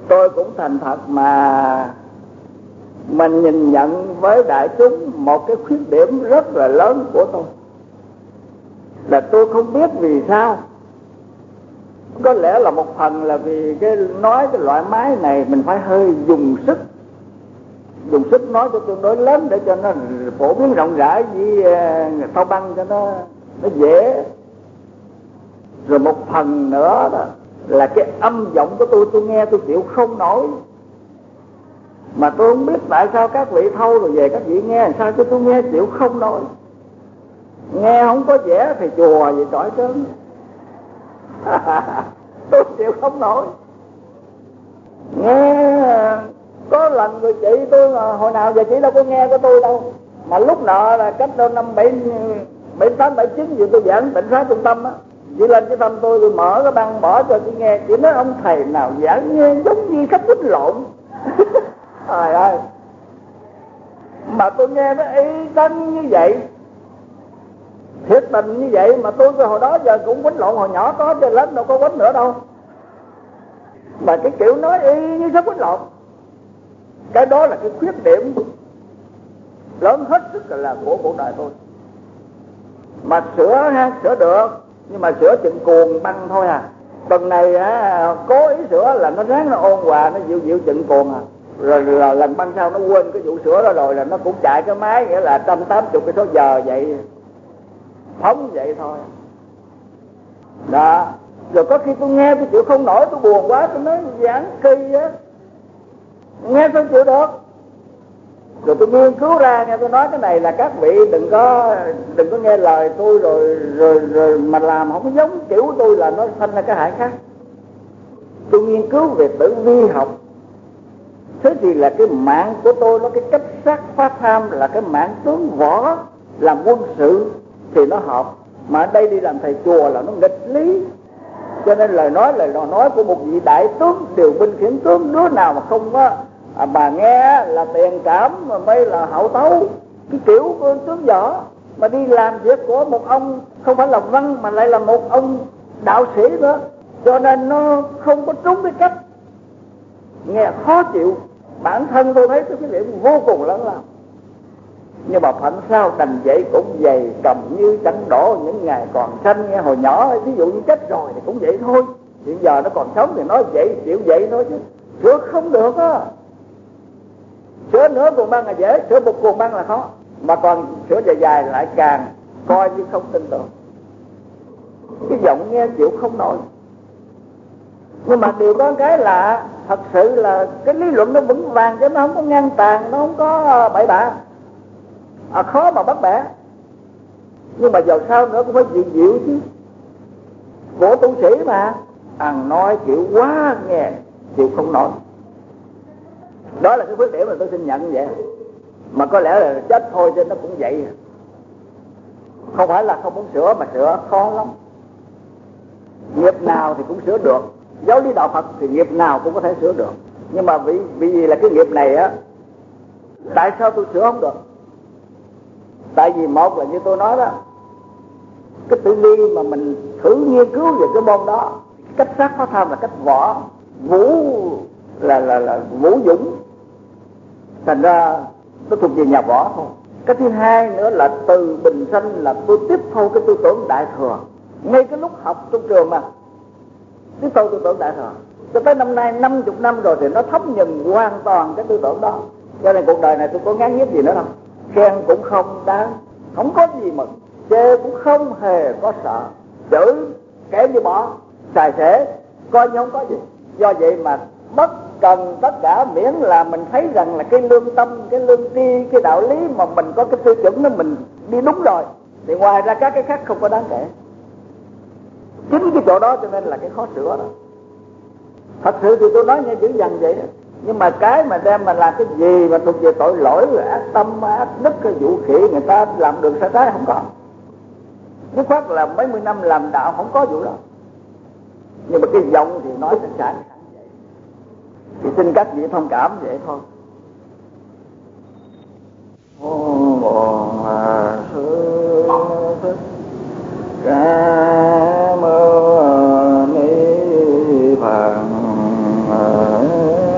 tôi cũng thành thật mà mình nhìn nhận với đại chúng một cái khuyết điểm rất là lớn của tôi, là tôi không biết vì sao. Có lẽ là một phần là vì cái loại máy này mình phải hơi dùng sức nói cho tương đối lớn để cho nó phổ biến rộng rãi với thâu băng cho nó dễ. Rồi một phần nữa đó là cái âm giọng của tôi nghe tôi chịu không nổi. Mà tôi không biết tại sao các vị thâu rồi về các vị nghe làm sao chứ tôi nghe chịu không nổi. Nghe không có vẻ thì chùa vậy trọi trơn. Tôi chịu không nổi. Nghe có lần người chị tôi mà hồi nào giờ chị đâu có nghe của tôi đâu, mà lúc nọ là cách đâu năm 78 79 gì tôi giảng Tịnh Xá Trung Tâm á, chị lên cái tâm tôi mở cái băng bỏ cho chị nghe. Chị nói ông thầy nào giảng nghe giống như khách quýnh lộn. Trời ơi, mà tôi nghe nó y tân như vậy, thiệt tình như vậy. Mà tôi hồi đó giờ cũng quýnh lộn hồi nhỏ có, chứ lớn đâu có quýnh nữa đâu. Mà cái kiểu nói y như khách quýnh lộn, cái đó là cái khuyết điểm lớn hết sức là của cuộc đời tôi. Mà sửa được, nhưng mà sửa chừng cuồng băng thôi à. Tuần này cố ý sửa là nó ráng nó ôn hòa, nó dịu chừng cuồng à. Rồi lần băng sau nó quên cái vụ sửa đó rồi là nó cũng chạy cái máy, nghĩa là 180 cái số giờ vậy, phóng vậy thôi đó. Rồi có khi tôi nghe tôi chịu không nổi, tôi buồn quá, tôi nói giảng kỳ á, nghe sao chịu được. Rồi tôi nghiên cứu ra nghe, tôi nói cái này là các vị đừng có nghe lời tôi rồi mà làm không giống kiểu của tôi là nó thành ra cái hại khác. Tôi nghiên cứu về tử vi học, thế thì là cái mạng của tôi nó cái cách sát phá tham là cái mạng tướng võ làm quân sự thì nó hợp, mà ở đây đi làm thầy chùa là nó nghịch lý. Cho nên lời nói của một vị đại tướng điều binh khiển tướng, đứa nào mà không có bà nghe là tiền cảm mà mới là hậu tấu. Cái kiểu của tướng võ mà đi làm việc của một ông không phải là văn mà lại là một ông đạo sĩ nữa, cho nên nó không có trúng cái cách, nghe khó chịu. Bản thân tôi thấy cái điểm vô cùng lớn lao. Nhưng mà phận sao đành vậy cũng dày cầm như chẳng đổ những ngày còn xanh. Nghe hồi nhỏ ví dụ như chết rồi thì cũng vậy thôi, hiện giờ nó còn sống thì nói vậy chịu vậy thôi, chứ sửa không được á. Sửa nửa cuồng băng là dễ, sửa một cuồng băng là khó, mà còn sửa dài lại càng coi như không tin tưởng. Cái giọng nghe chịu không nổi. Nhưng mà điều có cái là thật sự là cái lý luận nó vững vàng, chứ nó không có ngang tàn, nó không có bậy bạ, khó mà bắt bẻ. Nhưng mà dầu sao nữa cũng phải dịu chứ, của tu sĩ mà ăn nói chịu quá nghe chịu không nổi. Đó là cái khuyết điểm mà tôi xin nhận vậy. Mà có lẽ là chết thôi chứ nó cũng vậy. Không phải là không muốn sửa, mà sửa khó lắm. Nghiệp nào thì cũng sửa được, giáo lý đạo Phật thì nghiệp nào cũng có thể sửa được. Nhưng mà vì là cái nghiệp này á, tại sao tôi sửa không được? Tại vì một là như tôi nói đó, cái tử vi mà mình thử nghiên cứu về cái môn đó, cách sát phá tham là cách võ vũ, là vũ dũng, thành ra nó thuộc về nhà võ thôi. Cái thứ hai nữa là từ bình sanh là tôi tiếp thu cái tư tưởng đại thừa, ngay cái lúc học trong trường mà tiếp thu tư tưởng đại thừa, cho tới năm nay 50 năm rồi thì nó thấm nhuần hoàn toàn cái tư tưởng đó. Cho nên cuộc đời này tôi có ngán nhất gì nữa đâu, khen cũng không đáng, không có gì mừng, chê cũng không hề có sợ, chửi kẻ như bỏ, xài xể coi như không có gì. Do vậy mà bất cần tất cả, miễn là mình thấy rằng là cái lương tâm, cái lương tri, cái đạo lý mà mình có cái tiêu chuẩn đó mình đi đúng rồi, thì ngoài ra các cái khác không có đáng kể. Chính cái chỗ đó cho nên là cái khó sửa đó. Thật sự thì tôi nói nghe chữ dằn vậy đó. Nhưng mà cái mà đem mà làm cái gì mà thuộc về tội lỗi, rồi ác tâm, ác đức, cái vũ khí người ta làm được sai trái không có. Dứt khoát là mấy mươi năm làm đạo không có vụ đó. Nhưng mà cái giọng thì nói sẵn sàng vậy. Thì xin các vị thông cảm vậy thôi. Sư Thích Ca Mâu Ni Phật.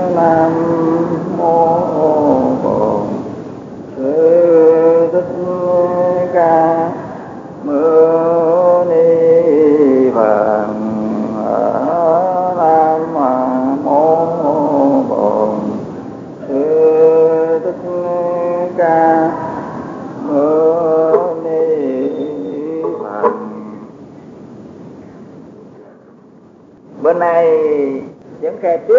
triển khai tiếp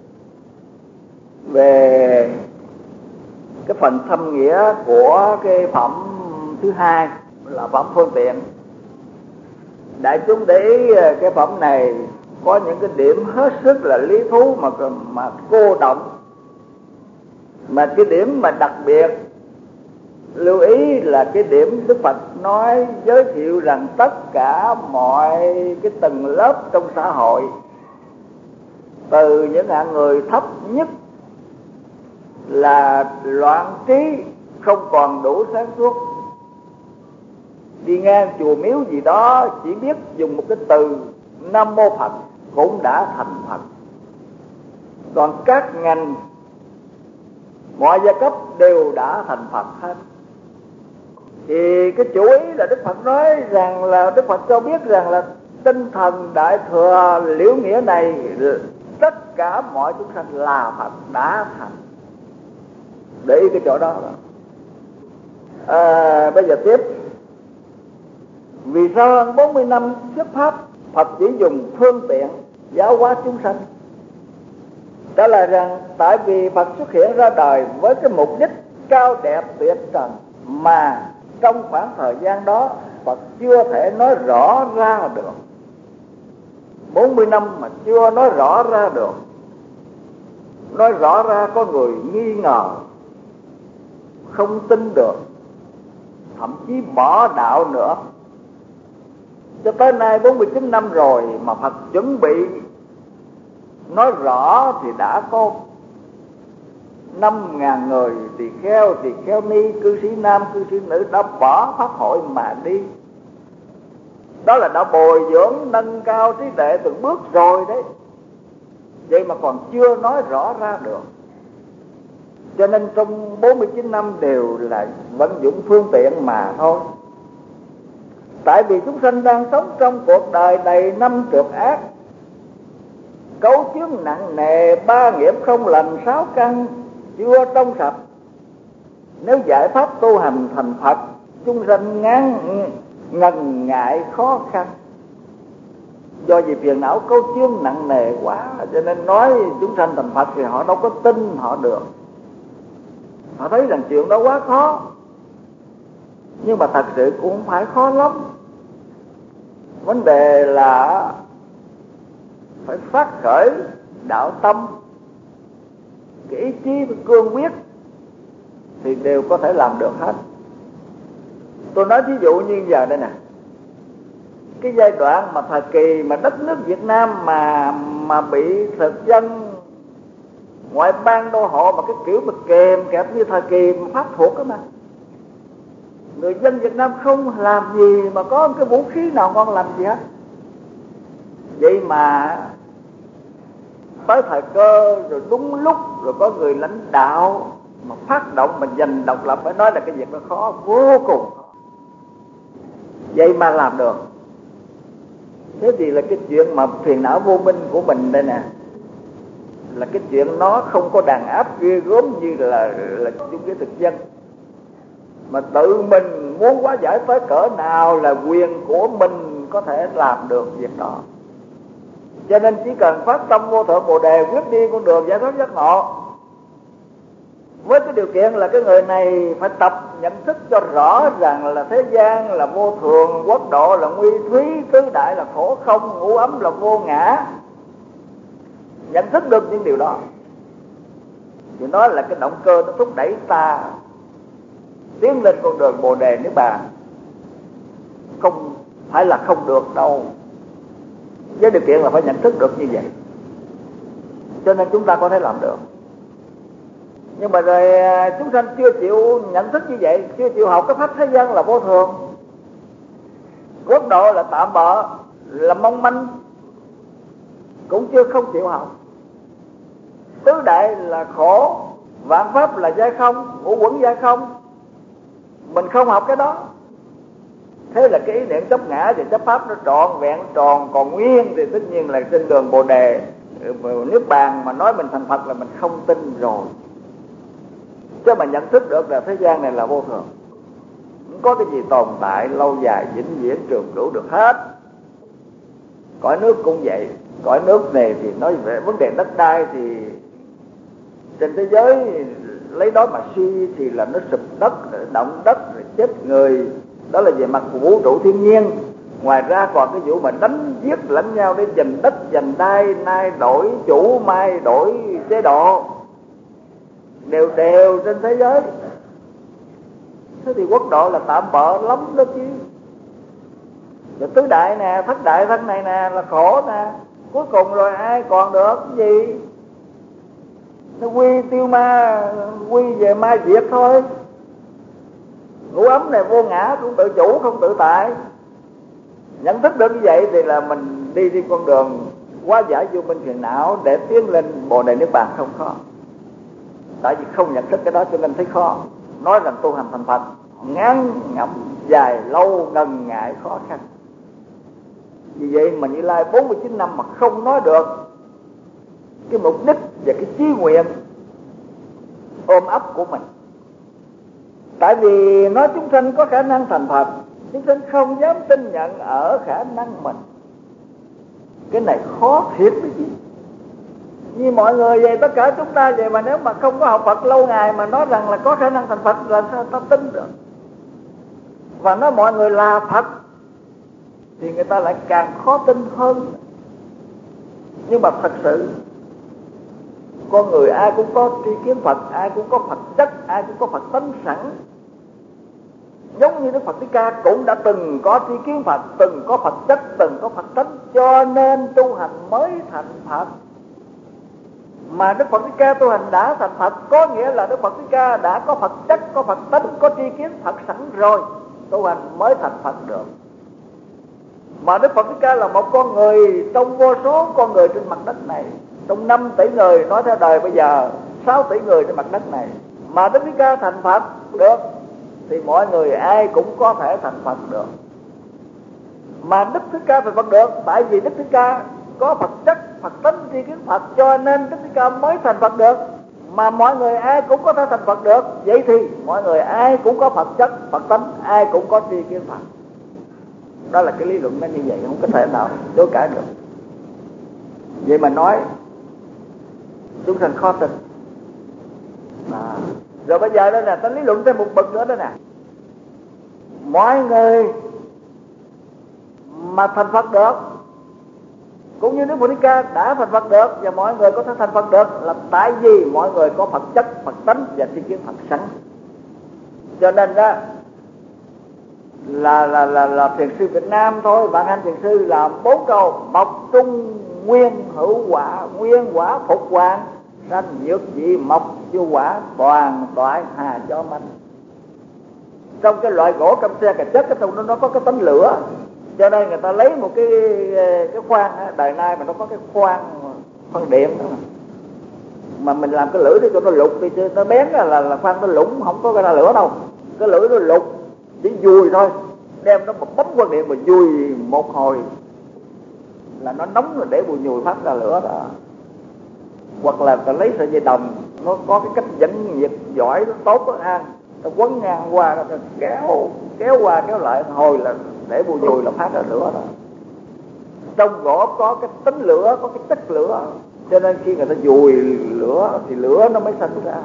về cái phần thâm nghĩa của cái phẩm thứ hai là phẩm phương tiện. Đại chúng để ý cái phẩm này có những cái điểm hết sức là lý thú mà cô động, mà cái điểm mà đặc biệt lưu ý là cái điểm Đức Phật nói giới thiệu rằng tất cả mọi cái tầng lớp trong xã hội, từ những hạng người thấp nhất là loạn trí không còn đủ sáng suốt, đi ngang chùa miếu gì đó chỉ biết dùng một cái từ Nam Mô Phật cũng đã thành Phật. Còn các ngành mọi giai cấp đều đã thành Phật hết. Thì cái chủ ý là Đức Phật nói rằng là Đức Phật cho biết rằng là tinh thần Đại Thừa Liễu Nghĩa này tất cả mọi chúng sanh là Phật đã thành. Để ý cái chỗ đó. Bây giờ tiếp. Vì sao hơn 40 năm thuyết pháp, Phật chỉ dùng phương tiện giáo hóa chúng sanh? Đó là rằng tại vì Phật xuất hiện ra đời với cái mục đích cao đẹp tuyệt trần, mà trong khoảng thời gian đó Phật chưa thể nói rõ ra được. 40 năm mà chưa nói rõ ra được. Nói rõ ra có người nghi ngờ, không tin được, thậm chí bỏ đạo nữa. Cho tới nay 49 năm rồi mà Phật chuẩn bị nói rõ thì đã có 5.000 người tỳ kheo ni, cư sĩ nam, cư sĩ nữ đã bỏ pháp hội mà đi. Đó là đã bồi dưỡng nâng cao trí tuệ từng bước rồi đấy. Vậy mà còn chưa nói rõ ra được. Cho nên trong 49 năm đều là vận dụng phương tiện mà thôi. Tại vì chúng sanh đang sống trong cuộc đời đầy năm trượt ác, cấu chướng nặng nề, 3 nghiệp không lành, 6 căn chưa trong sạch. Nếu giải pháp tu hành thành Phật, chúng sanh ngần ngại khó khăn. Do vì phiền não cấu chướng nặng nề quá, cho nên nói chúng sanh thành Phật thì họ đâu có tin họ được. Họ thấy rằng chuyện đó quá khó. Nhưng mà thật sự cũng không phải khó lắm. Vấn đề là phải phát khởi đạo tâm, cái ý chí cương quyết thì đều có thể làm được hết. Tôi nói ví dụ như giờ đây nè, cái giai đoạn mà thời kỳ mà đất nước Việt Nam mà bị thực dân ngoại bang đô hộ mà cái kiểu mà kèm kẹp như thời kỳ mà Pháp thuộc đó mà, người dân Việt Nam không làm gì mà có cái vũ khí nào ngon làm gì hết. Vậy mà tới thời cơ rồi đúng lúc rồi có người lãnh đạo mà phát động mà giành độc lập, phải nói là cái việc đó khó vô cùng. Vậy mà làm được. Thế thì là cái chuyện mà phiền não vô minh của mình đây nè, là cái chuyện nó không có đàn áp ghê gớm như là chung cái thực dân, mà tự mình muốn hóa giải tới cỡ nào là quyền của mình có thể làm được việc đó. Cho nên chỉ cần phát tâm vô thượng Bồ Đề, quyết đi con đường giải thoát giác ngộ, với cái điều kiện là cái người này phải tập nhận thức cho rõ rằng là thế gian là vô thường, quốc độ là nguy thúy, tứ đại là khổ không, ngũ ấm là vô ngã. Nhận thức được những điều đó thì nó là cái động cơ nó thúc đẩy ta tiến lên con đường Bồ Đề Niết Bàn. Không phải là không được đâu, với điều kiện là phải nhận thức được như vậy. Cho nên chúng ta có thể làm được. Nhưng mà rồi chúng sanh chưa chịu nhận thức như vậy, chưa chịu học cái pháp thế gian là vô thường, quốc độ là tạm bợ, là mong manh, cũng chưa không chịu học. Tứ đại là khổ, vạn pháp là giai không, ngũ uẩn giai không, mình không học cái đó. Thế là cái ý niệm chấp ngã và chấp pháp nó trọn vẹn, tròn còn nguyên, thì tất nhiên là trên đường Bồ Đề Niết Bàn mà nói mình thành Phật là mình không tin rồi. Chứ mà nhận thức được là thế gian này là vô thường, không có cái gì tồn tại lâu dài vĩnh viễn trường cửu được hết. Cõi nước cũng vậy, Cõi nước này thì nói về vấn đề đất đai thì trên thế giới lấy đó mà suy thì là nó sụp đất, động đất, rồi chết người. Đó là về mặt của vũ trụ thiên nhiên. Ngoài ra còn cái vụ mà đánh giết lẫn nhau để giành đất, giành đai, nay đổi chủ, mai đổi chế độ, đều đều trên thế giới. Thế thì quốc độ là tạm bợ lắm đó chứ. Rồi tứ đại nè, thất đại thân này nè là khổ nè. Cuối cùng rồi ai còn được cái gì? Nó quy tiêu ma, quy về ma diệt thôi. Ngũ ấm này vô ngã, cũng tự chủ không tự tại. Nhận thức được như vậy thì là mình đi con đường hóa giải vô minh phiền não để tiến lên Bồ Đề Niết Bàn không khó. Tại vì không nhận thức cái đó cho nên thấy khó. Nói rằng tu hành thành Phật ngắn ngẩm, dài lâu, ngần ngại, khó khăn. Vì vậy mà Như Lai 49 năm mà không nói được cái mục đích và cái chí nguyện ôm ấp của mình. Tại vì nói chúng sanh có khả năng thành Phật, chúng sanh không dám tin nhận ở khả năng mình. Cái này khó thiệt đấy chứ. Như mọi người vậy, tất cả chúng ta vậy, mà nếu mà không có học Phật lâu ngày mà nói rằng là có khả năng thành Phật là sao ta tin được? Và nói mọi người là Phật thì người ta lại càng khó tin hơn. Nhưng mà thật sự con người ai cũng có tri kiến Phật, ai cũng có Phật chất, ai cũng có Phật tánh sẵn. Giống như Đức Phật Thích Ca cũng đã từng có tri kiến Phật, từng có Phật chất, từng có Phật tánh, cho nên tu hành mới thành Phật. Mà Đức Phật Thích Ca tu hành đã thành Phật, có nghĩa là Đức Phật Thích Ca đã có Phật chất, có Phật tánh, có tri kiến Phật sẵn rồi, tu hành mới thành Phật được. Mà Đức Phật Thích Ca là một con người trong vô số con người trên mặt đất này, trong 5 tỷ người nói theo đời bây giờ, 6 tỷ người trên mặt đất này, mà Đức Thích Ca thành Phật được thì mọi người ai cũng có thể thành Phật được. Mà Đức Thích Ca thành Phật được tại vì Đức Thích Ca có Phật chất, Phật tánh, tri kiến Phật, cho nên Đức Thích Ca mới thành Phật được. Mà mọi người ai cũng có thể thành Phật được, vậy thì mọi người ai cũng có Phật chất, Phật tánh, ai cũng có tri kiến Phật. Đó là cái lý luận nó như vậy, không có thể nào chối cãi được. Vậy mà nói chúng sanh khó tin. Rồi bây giờ đó nè, ta lý luận thêm một bậc nữa đó nè. Mọi người mà thành Phật được, cũng như Đức Phật Thích Ca đã thành Phật được, và mọi người có thể thành Phật được là tại vì mọi người có Phật chất, Phật tánh và tri kiến Phật sẵn. Cho nên đó là thiền sư Việt Nam thôi, bạn anh thiền sư làm 4 câu: mộc trung nguyên hữu quả, nguyên quả phục hoàng, sanh nhược dị mộc vô quả, toàn toại hà cho manh. Trong cái loại gỗ căm xe cà chất, cái trong nó có cái tấm lửa, cho nên người ta lấy một cái khoan, đời nay mà nó có cái khoan điện đó mà mình làm cái lưỡi để cho nó lục đi, chứ nó bén là khoan nó lũng, không có ra lửa đâu. Cái lưỡi nó lục chỉ dùi thôi, đem nó một bấm quan điện mà dùi một hồi là nó nóng rồi, để bùi nhùi phát ra lửa đó. Hoặc là ta lấy sợi dây đồng, nó có cái cách dẫn nhiệt giỏi, nó tốt đó ha, ta quấn ngang qua, nó kéo qua kéo lại hồi là để bùi nhùi là phát ra lửa đó. Trong gỗ có cái tính lửa, có cái chất lửa, cho nên khi người ta dùi lửa thì lửa nó mới sinh ra.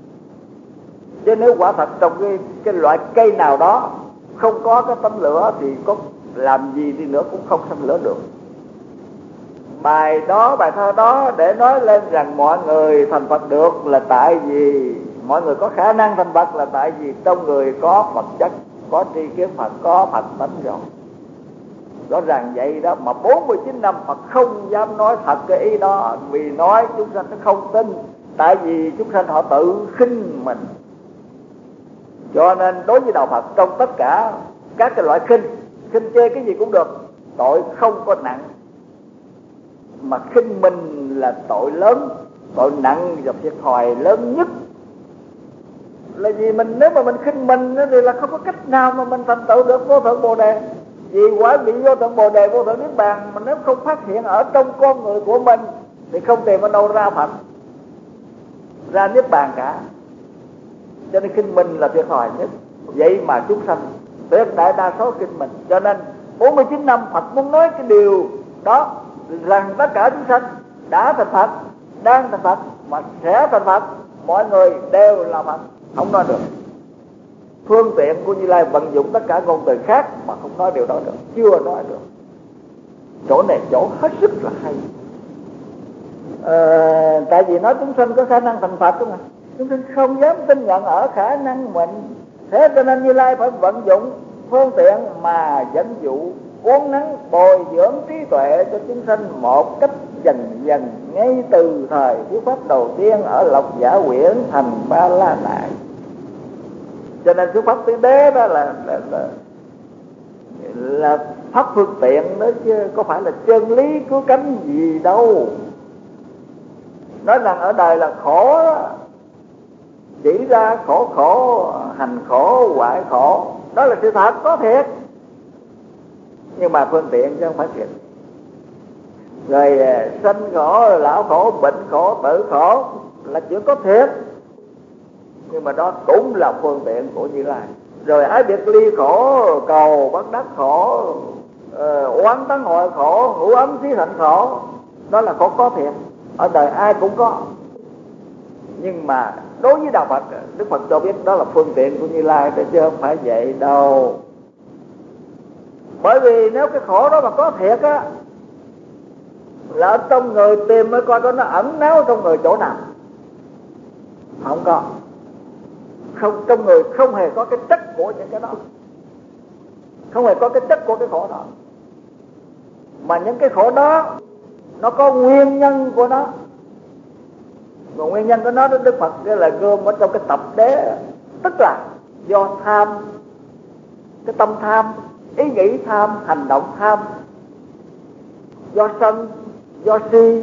Chứ nếu quả thật trong cái loại cây nào đó không có cái tấm lửa thì có làm gì đi nữa cũng không sinh lửa được. Bài thơ đó để nói lên rằng mọi người thành Phật được là tại vì mọi người có khả năng thành Phật là tại vì trong người có Phật chất, có tri kiến Phật, có Phật tánh rồi. Rõ ràng vậy đó, mà 49 năm Phật không dám nói thật cái ý đó, vì nói chúng sanh nó không tin. Tại vì chúng sanh họ tự khinh mình. Cho nên đối với đạo Phật, trong tất cả các cái loại khinh chê cái gì cũng được, tội không có nặng. Mà khinh mình là tội lớn, tội nặng và thiệt thòi lớn nhất. Là vì nếu mà mình khinh mình thì là không có cách nào mà mình thành tựu được vô thượng Bồ Đề. Vì quả vị vô thượng Bồ Đề, vô thượng Niết Bàn mà nếu không phát hiện ở trong con người của mình thì không tìm ở đâu ra Phật, ra Niết Bàn cả. Cho nên khinh mình là thiệt thòi nhất. Vậy mà chúng sanh tuyệt đại đa số khinh mình. Cho nên 49 năm Phật muốn nói cái điều đó rằng tất cả chúng sanh đã thành Phật, đang thành Phật, mà sẽ thành Phật, mọi người đều là Phật. Không nói được. Phương tiện của Như Lai vận dụng tất cả ngôn từ khác mà không nói điều đó được, chưa nói được. Chỗ này chỗ hết sức là hay. Tại vì nói chúng sanh có khả năng thành Phật không ạ? Chúng sanh không dám tin nhận ở khả năng mình, thế cho nên Như Lai phải vận dụng phương tiện mà dẫn dụ, uốn nắn, bồi dưỡng trí tuệ cho chúng sanh một cách dần dần, ngay từ thời thuyết pháp đầu tiên ở Lộc Giả Quyển thành Ba La Nại. Cho nên thuyết pháp tứ đế đó là pháp phương tiện đó, chứ có phải là chân lý cứu cánh gì đâu. Nói rằng ở đời là khổ đó, chỉ ra khổ, hành khổ, hoại khổ, đó là sự thật, có thiệt, nhưng mà phương tiện chứ không phải thiệt. Rồi sanh khổ, lão khổ, bệnh khổ, tử khổ là chuyện có thiệt, nhưng mà đó cũng là phương tiện của Như Lai. Rồi ái biệt ly khổ, cầu bất đắc khổ, oán tấn hội khổ, ngũ ấm xí thạnh khổ, đó là khổ có thiệt, ở đời ai cũng có. Nhưng mà đối với đạo Phật, Đức Phật cho biết đó là phương tiện của Như Lai, chứ không phải vậy đâu. Bởi vì nếu cái khổ đó mà có thiệt á, là ở trong người tìm mới coi nó ẩn náu trong người chỗ nào. Không có. Không, trong người không hề có cái chất của những cái đó, không hề có cái chất của cái khổ đó. Mà những cái khổ đó nó có nguyên nhân của nó. Và nguyên nhân của nó Đức Phật là gom ở trong cái tập đế, tức là do tham, cái tâm tham, ý nghĩ tham, hành động tham, do sân, do si.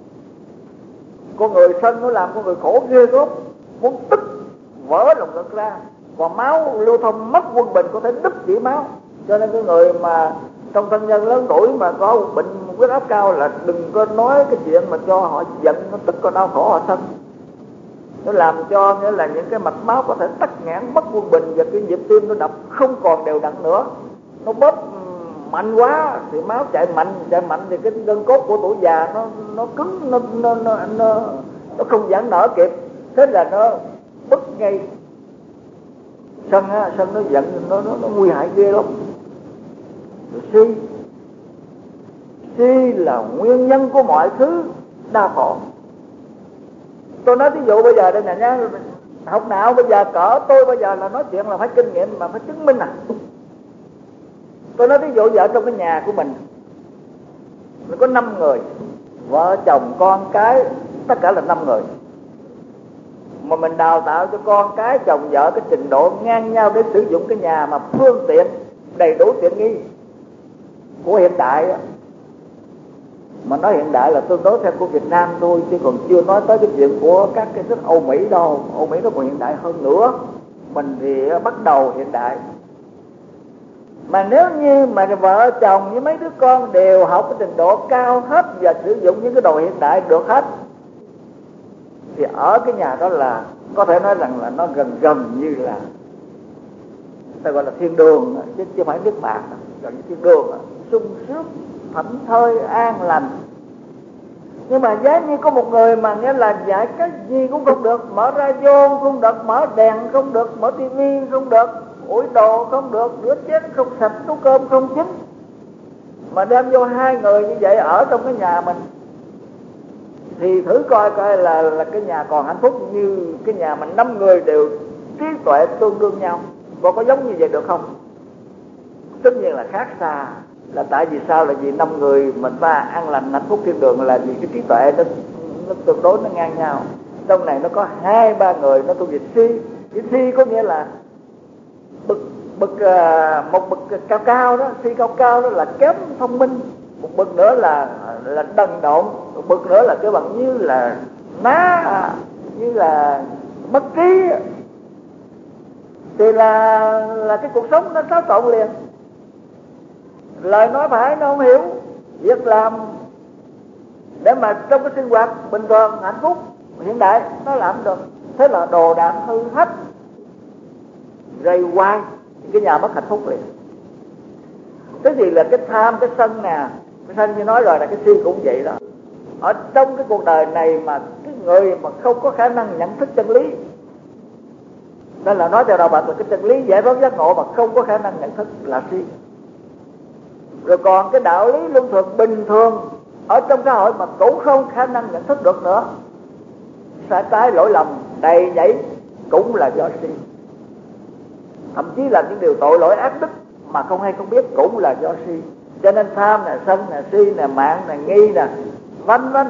Con người sân nó làm con người khổ ghê gớm, muốn tức vỡ lòng ngực ra, và máu lưu thông mất quân bình, có thể đứt chỉ máu. Cho nên cái người mà trong thân nhân lớn tuổi mà có bệnh huyết áp cao là đừng có nói cái chuyện mà cho họ giận, nó tức, có đau khổ họ sân. Nó làm cho nghĩa là những cái mạch máu có thể tắc nghẽn, mất quân bình, và cái nhịp tim nó đập không còn đều đặn nữa. Nó bóp mạnh quá thì máu chạy mạnh thì cái gân cốt của tuổi già nó cứng, nó không giãn nở kịp, thế là nó bứt ngay. Sân nó giận, nó nguy hại ghê lắm. Rồi si là nguyên nhân của mọi thứ đau khổ. Tôi nói ví dụ bây giờ đây nè nhá, học nào bây giờ cỡ tôi bây giờ là nói chuyện là phải kinh nghiệm mà phải chứng minh. Tôi nói ví dụ giờ trong cái nhà của mình có 5 người, vợ chồng con cái, tất cả là 5 người, mà mình đào tạo cho con cái chồng vợ cái trình độ ngang nhau để sử dụng cái nhà mà phương tiện đầy đủ tiện nghi của hiện đại. Mà nói hiện đại là tương đối theo của Việt Nam thôi, chứ còn chưa nói tới cái chuyện của các cái nước Âu Mỹ đâu. Âu Mỹ nó còn hiện đại hơn nữa, mình thì bắt đầu hiện đại. Mà nếu như mà vợ chồng với mấy đứa con đều học cái trình độ cao hết và sử dụng những cái đồ hiện đại được hết, thì ở cái nhà đó là có thể nói rằng là nó gần như là ta gọi là thiên đường, chứ không phải nước bạc, gần như thiên đường, sung sướng, thảnh thơi, an lành. Nhưng mà giá như có một người mà nghĩa là dạy cái gì cũng không được, mở radio không được, mở đèn không được, mở tivi không được, ủi đồ không được, rửa chén không sạch, nấu cơm không chín, mà đem vô 2 người như vậy ở trong cái nhà mình, thì thử coi là cái nhà còn hạnh phúc như cái nhà mà 5 người đều trí tuệ tương đương nhau, có giống như vậy được không? Tất nhiên là khác xa. Là tại vì sao? Là vì 5 người mình ta an lành hạnh phúc thiên đường là vì cái trí tuệ nó tương đối nó ngang nhau. Trong này nó có 2-3 người nó thuộc về si. Cái si có nghĩa là một bậc cao đó, si cao đó là kém thông minh, một bậc nữa là đần độn, một bậc nữa là cái bằng như là như là mất trí, thì là cái cuộc sống nó xáo trộn liền. Lời nói phải nó không hiểu, việc làm để mà trong cái sinh hoạt bình thường hạnh phúc hiện đại nó làm được, thế là đồ đạc hư hết, rầy hoài, cái nhà mất hạnh phúc liền. Cái gì là cái tham, cái sân nè, Sanh như nói rồi là cái si cũng vậy đó. Ở trong cái cuộc đời này mà cái người mà không có khả năng nhận thức chân lý, nên là nói theo đạo Phật là cái chân lý giải thoát giác ngộ mà không có khả năng nhận thức là si. Rồi còn cái đạo lý luân thường bình thường ở trong xã hội mà cũng không khả năng nhận thức được nữa, sai trái lỗi lầm đầy dẫy cũng là do si. Thậm chí là những điều tội lỗi ác đức mà không hay không biết cũng là do si. Cho nên tham nè, sân nè, si nè, mạng nè, nghi nè, vân vân,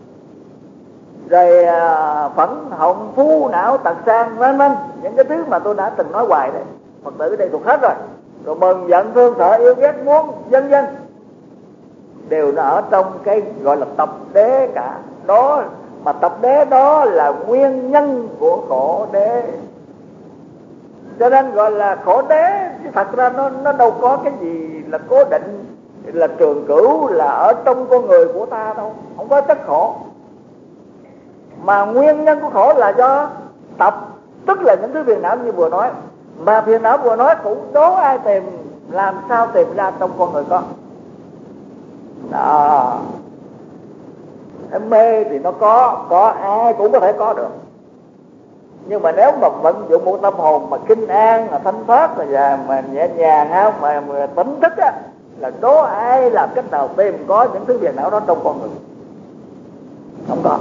rồi phẫn hận phú não tật sang vân vân, những cái thứ mà tôi đã từng nói hoài đấy, Phật tử ở đây thuộc hết rồi. Rồi mừng giận thương sợ yêu ghét muốn vân vân, đều nó ở trong cái gọi là tập đế cả. Đó mà tập đế đó là nguyên nhân của khổ đế, cho nên gọi là khổ đế. Chứ thật ra nó đâu có cái gì là cố định, là trường cửu, là ở trong con người của ta đâu, không có tất khổ. Mà nguyên nhân của khổ là do tập, tức là những thứ phiền não như vừa nói. Mà phiền não vừa nói cũng đố ai tìm, làm sao tìm ra trong con người con đó. Em mê thì nó có ai cũng có thể có được. Nhưng mà nếu mà vận dụng một tâm hồn mà kinh an, mà thanh thoát, mà nhẹ nhàng ha, mà tỉnh thức á, là đố ai làm cách nào tìm có những thứ phiền não đó trong con người. Không có.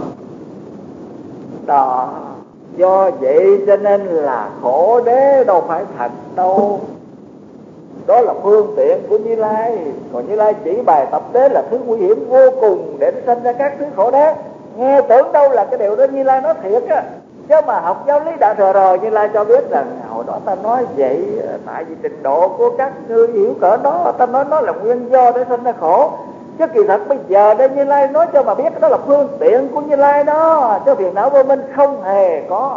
Đó, do vậy cho nên là khổ đế đâu phải thật đâu. Đó là phương tiện của Như Lai. Còn Như Lai chỉ bài tập đế là thứ nguy hiểm vô cùng để sinh ra các thứ khổ đế. Nghe tưởng đâu là cái điều đó Như Lai nói thiệt á. Chứ mà học giáo lý Đại Thừa rồi, Như Lai cho biết rằng hồi đó ta nói vậy tại vì trình độ của các ngươi hiểu cỡ đó, ta nói nó là nguyên do để sinh ra khổ. Chứ kỳ thật bây giờ đây Như Lai nói cho mà biết đó là phương tiện của Như Lai đó, chứ phiền não vô minh không hề có.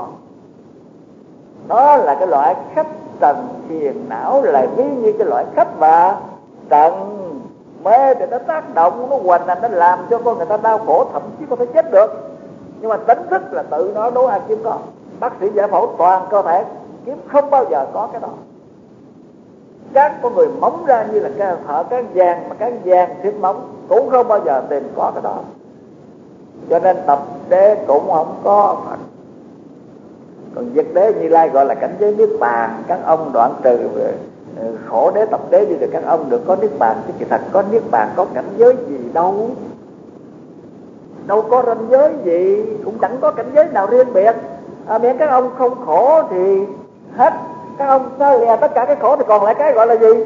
Đó là cái loại khách trần phiền não, lại ví như cái loại khách và trần mê thì nó tác động, nó hoành hành, nó làm cho con người ta đau khổ, thậm chí có thể chết được. Nhưng mà tính thức là tự nó đố ai kiếm có. Bác sĩ giải phẫu toàn cơ thể kiếm không bao giờ có cái đó. Các con người móng ra như là cái thợ cán vàng, mà cán vàng thiết móng cũng không bao giờ tìm có cái đó. Cho nên tập đế cũng không có. Còn diệt đế Như Lai gọi là cảnh giới niết bàn. Các ông đoạn trừ khổ đế tập đế đi được, các ông được có niết bàn. Chứ kỳ thật có niết bàn có cảnh giới gì đâu, đâu có ranh giới gì, cũng chẳng có cảnh giới nào riêng biệt. Miễn các ông không khổ thì hết. Các ông sao lìa tất cả cái khổ thì còn lại cái gọi là gì?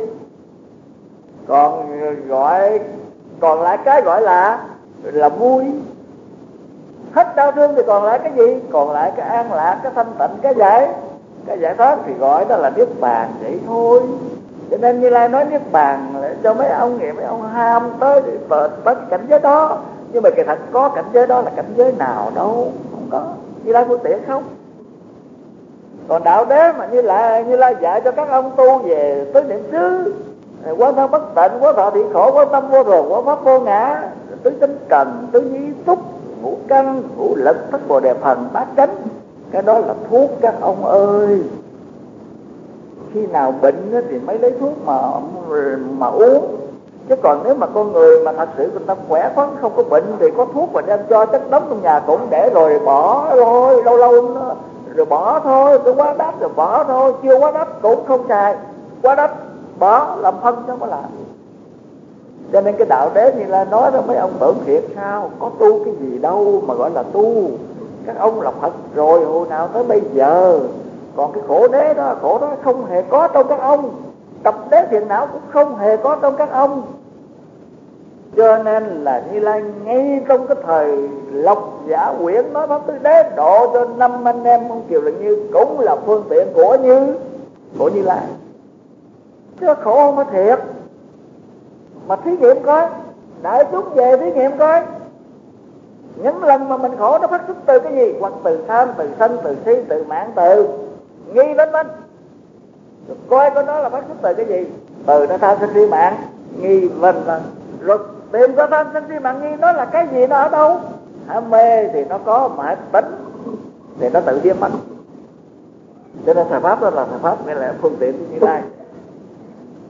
Còn lại cái gọi là vui. Hết đau thương thì còn lại cái gì? Còn lại cái an lạc, cái thanh tịnh, cái giải thoát thì gọi đó là niết bàn vậy thôi. Cho nên Như Lai nói niết bàn là cho mấy ông nghe, mấy ông ham tới cái cảnh giới đó. Nhưng mà kỳ thật có cảnh giới đó là cảnh giới nào đâu, không có. Như Lai phương tiện không. Còn đạo đế mà Như Lai dạy cho các ông tu về tứ niệm xứ, quán thân bất tịnh, quán thọ thị khổ, quán tâm vô thường, quán pháp vô ngã, tứ chánh trần, tứ nhi xúc, ngũ căn, ngũ lực, thất bồ đề phần, bát chánh. Cái đó là thuốc các ông ơi. Khi nào bệnh thì mới lấy thuốc mà uống. Chứ còn nếu mà con người mà thật sự người ta khỏe khoắn không có bệnh thì có thuốc mà đem cho chất đống trong nhà cũng để rồi bỏ thôi, lâu lâu nó rồi bỏ thôi, cứ quá đắt rồi bỏ thôi, chưa quá đắt cũng không xài, quá đắt bỏ làm phân chứ không có làm. Cho nên cái đạo đế như là nói đó mấy ông tưởng thiệt sao, có tu cái gì đâu mà gọi là tu. Các ông là Phật rồi hồi nào tới bây giờ. Còn cái khổ đó không hề có trong các ông. Tập đế phiền não cũng không hề có trong các ông. Cho nên là Như Lai ngay trong cái thời Lộc Giả Quyển nói pháp tứ đế độ cho 5 anh em ông Kiều Lần Như cũng là phương tiện của Như Lai. Chứ khổ không có thiệt. Mà thí nghiệm coi, đại chúng về thí nghiệm coi, những lần mà mình khổ nó phát xuất từ cái gì? Hoặc từ tham, từ sân, từ si, từ mạng, từ nghi vân vân. Rồi coi có đó là phát xuất từ cái gì? Từ nó tham sân si mạng nghi vân vân. Rồi tìm ra tham sân si mạng nghi nó là cái gì, nó ở đâu? Hả mê thì nó có, mà tính thì nó tự biến mất. Cho nên thời pháp đó là thời pháp, nghĩa là phương tiện của Như Lai.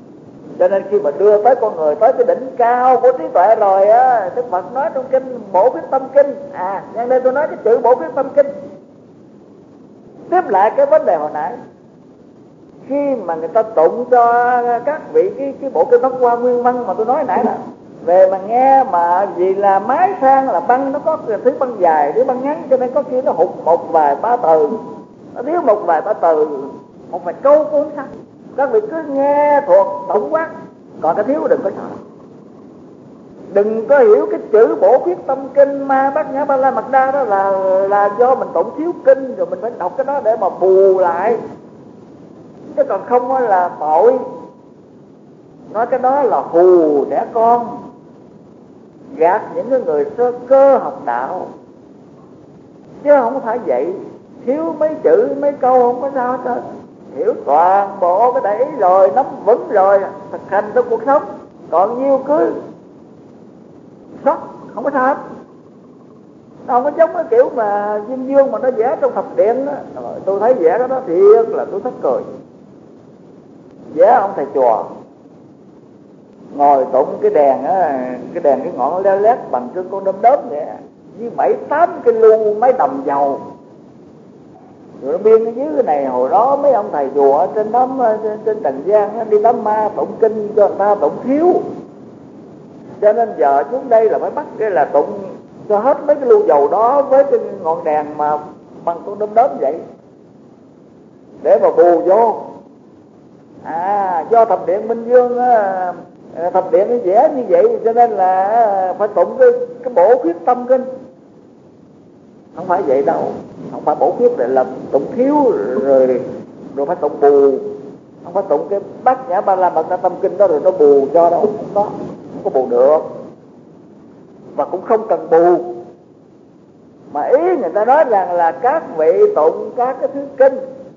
Cho nên khi mà đưa tới con người tới cái đỉnh cao của trí tuệ rồi á, Đức Phật nói trong kinh Bổ Khuyết Tâm Kinh, nhân đây tôi nói cái chữ Bổ Khuyết Tâm Kinh. Tiếp lại cái vấn đề hồi nãy, khi mà người ta tụng cho các vị cái bộ kinh Pháp Hoa Nguyên Văn mà tôi nói nãy là về mà nghe mà vì là máy sang là băng, nó có thứ băng dài, thứ băng ngắn, cho nên có khi nó hụt một vài ba từ, nó thiếu một vài ba từ, một vài câu cũng không sao. Các vị cứ nghe thuộc tổng quát, còn cái thiếu đừng có sợ. Đừng có hiểu cái chữ Bổ Khuyết Tâm Kinh Ma Bát Nhã Ba La Mật Đa đó là do mình tụng thiếu kinh, rồi mình phải đọc cái đó để mà bù lại, chứ còn không là tội. Nói cái đó là hù đẻ con, gạt những cái người sơ cơ học đạo, chứ không phải vậy. Thiếu mấy chữ mấy câu không có sao hết trơn. Hiểu toàn bộ cái đại ý rồi, nắm vững rồi, thực hành trong cuộc sống, còn nhiêu cứ sót không có sao hết. Nó không có giống cái kiểu mà Diêm Dương mà nó vẽ trong thập điện đó. Tôi thấy vẽ cái đó thiệt là tôi thất cười. Vẽ ông thầy chùa ngồi tụng cái đèn á, cái ngọn leo lét bằng cái con đom đóm vậy, với 7-8 cái lu máy đầm dầu. Rồi nó biên cái dưới cái này, hồi đó mấy ông thầy chùa trên Trần gian đi đám ma tụng kinh cho người ta tụng thiếu, cho nên giờ xuống đây là phải bắt cái là tụng cho hết mấy cái lu dầu đó với cái ngọn đèn mà bằng con đom đóm vậy để mà bù vô. Do thập điện Minh Dương thập điện nó vẽ như vậy, cho nên là phải tụng cái Bổ Khuyết Tâm Kinh. Không phải vậy đâu, không phải bổ khuyết để làm tụng thiếu rồi phải tụng bù. Không phải tụng cái Bát Nhã Ba La Mật Đa Tâm Kinh đó rồi nó bù cho đâu, không có bù được, và cũng không cần bù. Mà ý người ta nói rằng là các vị tụng các cái thứ kinh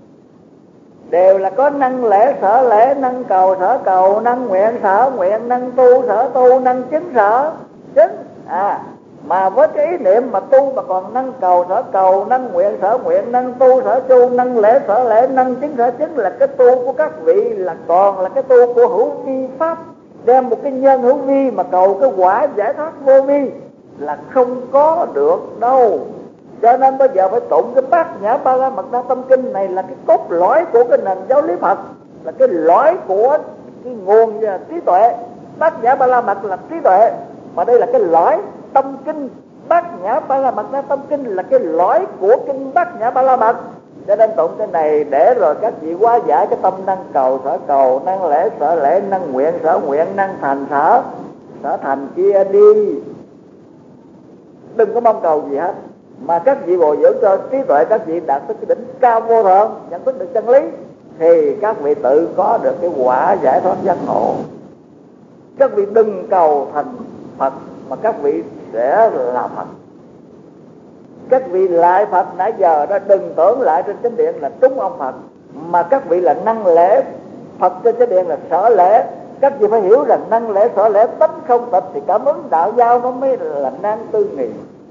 đều là có năng lễ sở lễ, năng cầu sở cầu, năng nguyện sở nguyện, năng tu sở tu, năng chứng sở chứng. Mà với cái ý niệm mà tu mà còn năng cầu sở cầu, năng nguyện sở nguyện, năng tu sở tu, năng lễ sở lễ, năng chứng sở chứng, là cái tu của các vị là còn là cái tu của hữu vi pháp. Đem một cái nhân hữu vi mà cầu cái quả giải thoát vô vi là không có được đâu. Cho nên bây giờ phải tụng cái Bát Nhã Ba La Mật Đa Tâm Kinh này là cái cốt lõi của cái nền giáo lý Phật, là cái lõi của cái nguồn trí tuệ. Bát Nhã Ba La Mật là trí tuệ, mà đây là cái lõi tâm kinh. Bát Nhã Ba La Mật Đa Tâm Kinh là cái lõi của kinh Bát Nhã Ba La Mật. Cho nên tụng cái này để rồi các vị hóa giải cái tâm năng cầu sở cầu, năng lễ sở lễ, năng nguyện sở nguyện, năng thành sở thành kia đi. Đừng có mong cầu gì hết, mà các vị bồi dưỡng cho trí tuệ các vị đạt tới cái đỉnh cao vô thượng, nhận thức được chân lý, thì các vị tự có được cái quả giải thoát giác ngộ. Các vị đừng cầu thành Phật mà các vị sẽ là Phật. Các vị lại Phật nãy giờ đó, đừng tưởng lại trên chánh điện là trúng ông Phật, mà các vị là năng lễ Phật trên chánh điện là sở lễ. Các vị phải hiểu rằng năng lễ sở lễ tánh không tịch, thì cảm ứng đạo giao nó mới là năng tư nghị.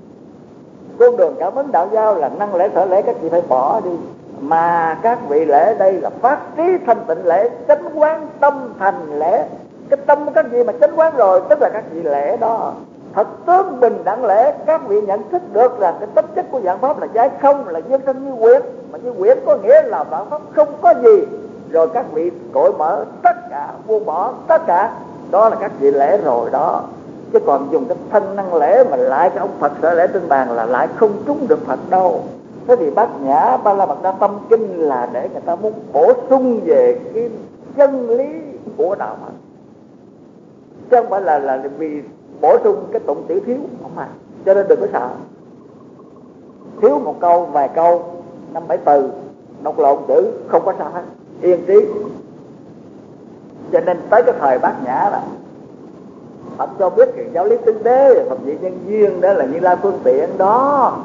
Con đường cảm ứng đạo giao là năng lễ sở lễ, các vị phải bỏ đi. Mà các vị lễ đây là phát trí thanh tịnh lễ, chánh quán tâm thành lễ. Cái tâm của các vị mà chánh quán rồi, tức là các vị lễ đó thật tướng bình đẳng lễ. Các vị nhận thức được rằng cái tính chất của vạn pháp là giải không, là nhân sinh như quyển, mà như quyển có nghĩa là vạn pháp không có gì. Rồi các vị cởi mở tất cả, buông bỏ tất cả, đó là các vị lễ rồi đó. Chứ còn dùng cái thân năng lễ mà lại cái ông Phật sở lễ trên bàn là lại không trúng được Phật đâu. Thế thì Bát Nhã Ba La Mật Đa Tâm Kinh là để người ta muốn bổ sung về cái chân lý của đạo Phật, chứ không phải là vì bổ sung cái tụng chữ thiếu, không phải. Cho nên đừng có sợ thiếu một câu, vài câu, 5-7 từ, đọc lộn chữ không có sao hết, yên trí. Cho nên tới cái thời Bát Nhã đó, Phật cho biết cái giáo lý tinh đế, Phật vị nhân duyên đó là Như Lai phương tiện đó.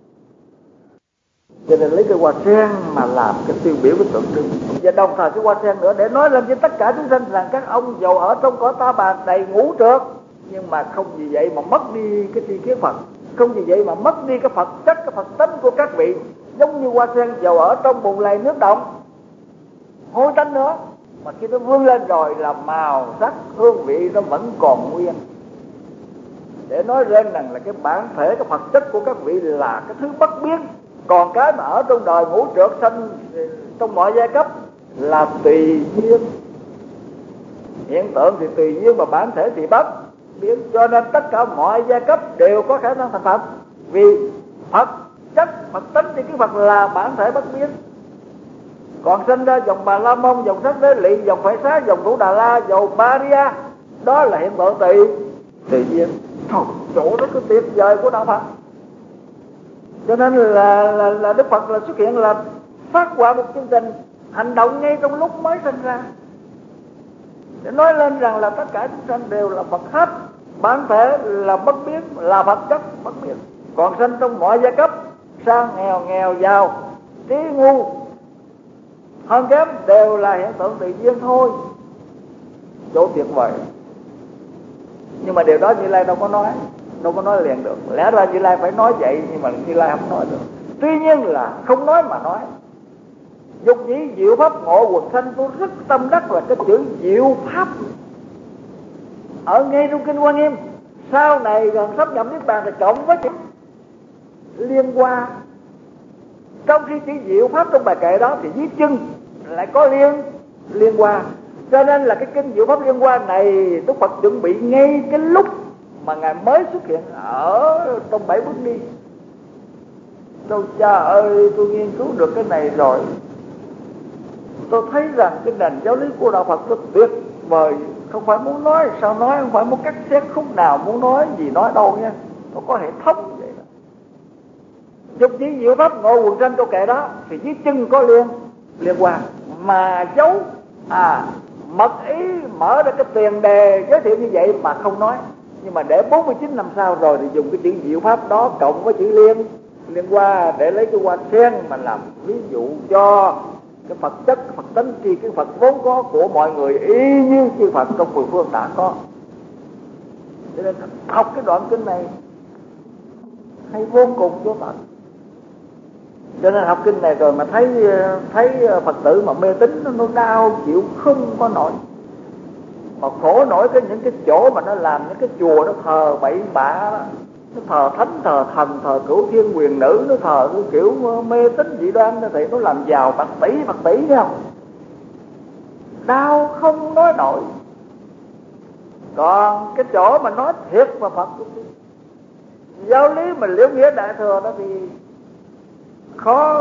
Cho nên lấy cái hoa sen mà làm cái tiêu biểu của tượng trưng, và đồng thời cái hoa sen nữa để nói lên với tất cả chúng sanh rằng các ông giàu ở trong cõi ta bà đầy ngũ trược, nhưng mà không vì vậy mà mất đi cái tri kiến Phật, không vì vậy mà mất đi cái Phật chất, cái Phật tánh của các vị. Giống như hoa sen giàu ở trong bùn lầy nước động, hôi tanh nữa, mà khi nó vươn lên rồi là màu sắc hương vị nó vẫn còn nguyên. Để nói lên rằng là cái bản thể, cái vật chất của các vị là cái thứ bất biến. Còn cái mà ở trong đời ngũ trược sanh trong mọi giai cấp là tùy duyên. Hiện tượng thì tùy duyên và bản thể thì bất biến. Cho nên tất cả mọi giai cấp đều có khả năng thành Phật. Vì Phật chất, Phật tính thì cái Phật là bản thể bất biến. Còn sinh ra dòng Bà La Môn, dòng Sắc Đế Lị, dòng Phải Xá, dòng Thủ Đà La, dòng Ba Ria, đó là hiện tượng tùy duyên. Chỗ đó cái tuyệt vời của đạo Phật. Cho nên là Đức Phật là xuất hiện là phát họa một chương trình hành động ngay trong lúc mới sinh ra, để nói lên rằng là tất cả chúng sanh đều là Phật hết. Bản thể là bất biến, là Phật chất bất biến. Còn sinh trong mọi giai cấp, sang nghèo, nghèo giàu, trí ngu hơn kém đều là hiện tượng tự nhiên thôi. Chỗ tuyệt vời. Nhưng mà điều đó Như Lai đâu có nói liền được. Lẽ ra Như Lai phải nói vậy, nhưng mà Như Lai không nói được. Tuy nhiên là không nói mà nói. Dục dĩ diệu pháp ngộ quần sanh, tôi rất tâm đắc là cái chữ diệu pháp ở ngay trong kinh Hoa Nghiêm. Sau này gần sắp nhập niết bàn thì cộng với chữ liên hoa. Trong khi chữ diệu pháp trong bài kệ đó thì dưới chân lại có liên hoa. Cho nên là cái kinh diệu pháp liên hoa này Đức Phật chuẩn bị ngay cái lúc mà Ngài mới xuất hiện ở trong 7 bước đi. Đâu cha ơi, tôi nghiên cứu được cái này rồi, tôi thấy rằng cái nền giáo lý của đạo Phật nó tuyệt vời. Không phải muốn nói sao nói, không phải muốn cắt xét khúc nào muốn nói gì nói đâu nha. Nó có hệ thống vậy đó. Dục dĩ diệu pháp ngộ quần sanh câu kệ đó thì dưới chân có liên hoa mà giấu mật ý mở ra cái tiền đề giới thiệu như vậy mà không nói. Nhưng mà để 49 năm sau rồi thì dùng cái chữ diệu pháp đó cộng với chữ liên hoa để lấy cái hoa sen mà làm ví dụ cho cái Phật chất, cái Phật tính. Thì cái Phật vốn có của mọi người y như chư Phật trong mười phương đã có. Cho nên học cái đoạn kinh này hay vô cùng cho Phật. Cho nên học kinh này rồi mà thấy Phật tử mà mê tín nó đau chịu không có nổi. Mà khổ nổi những cái chỗ mà nó làm những cái chùa nó thờ bậy bạ đó. Nó thờ thánh, thờ thần, thờ cửu thiên quyền nữ, nó thờ cái kiểu mê tín dị đoan thì nó làm giàu bạc tỷ thấy không? Đau không nói nổi. Còn cái chỗ mà nói thiệt mà Phật giáo lý mà liễu nghĩa đại thừa đó thì khó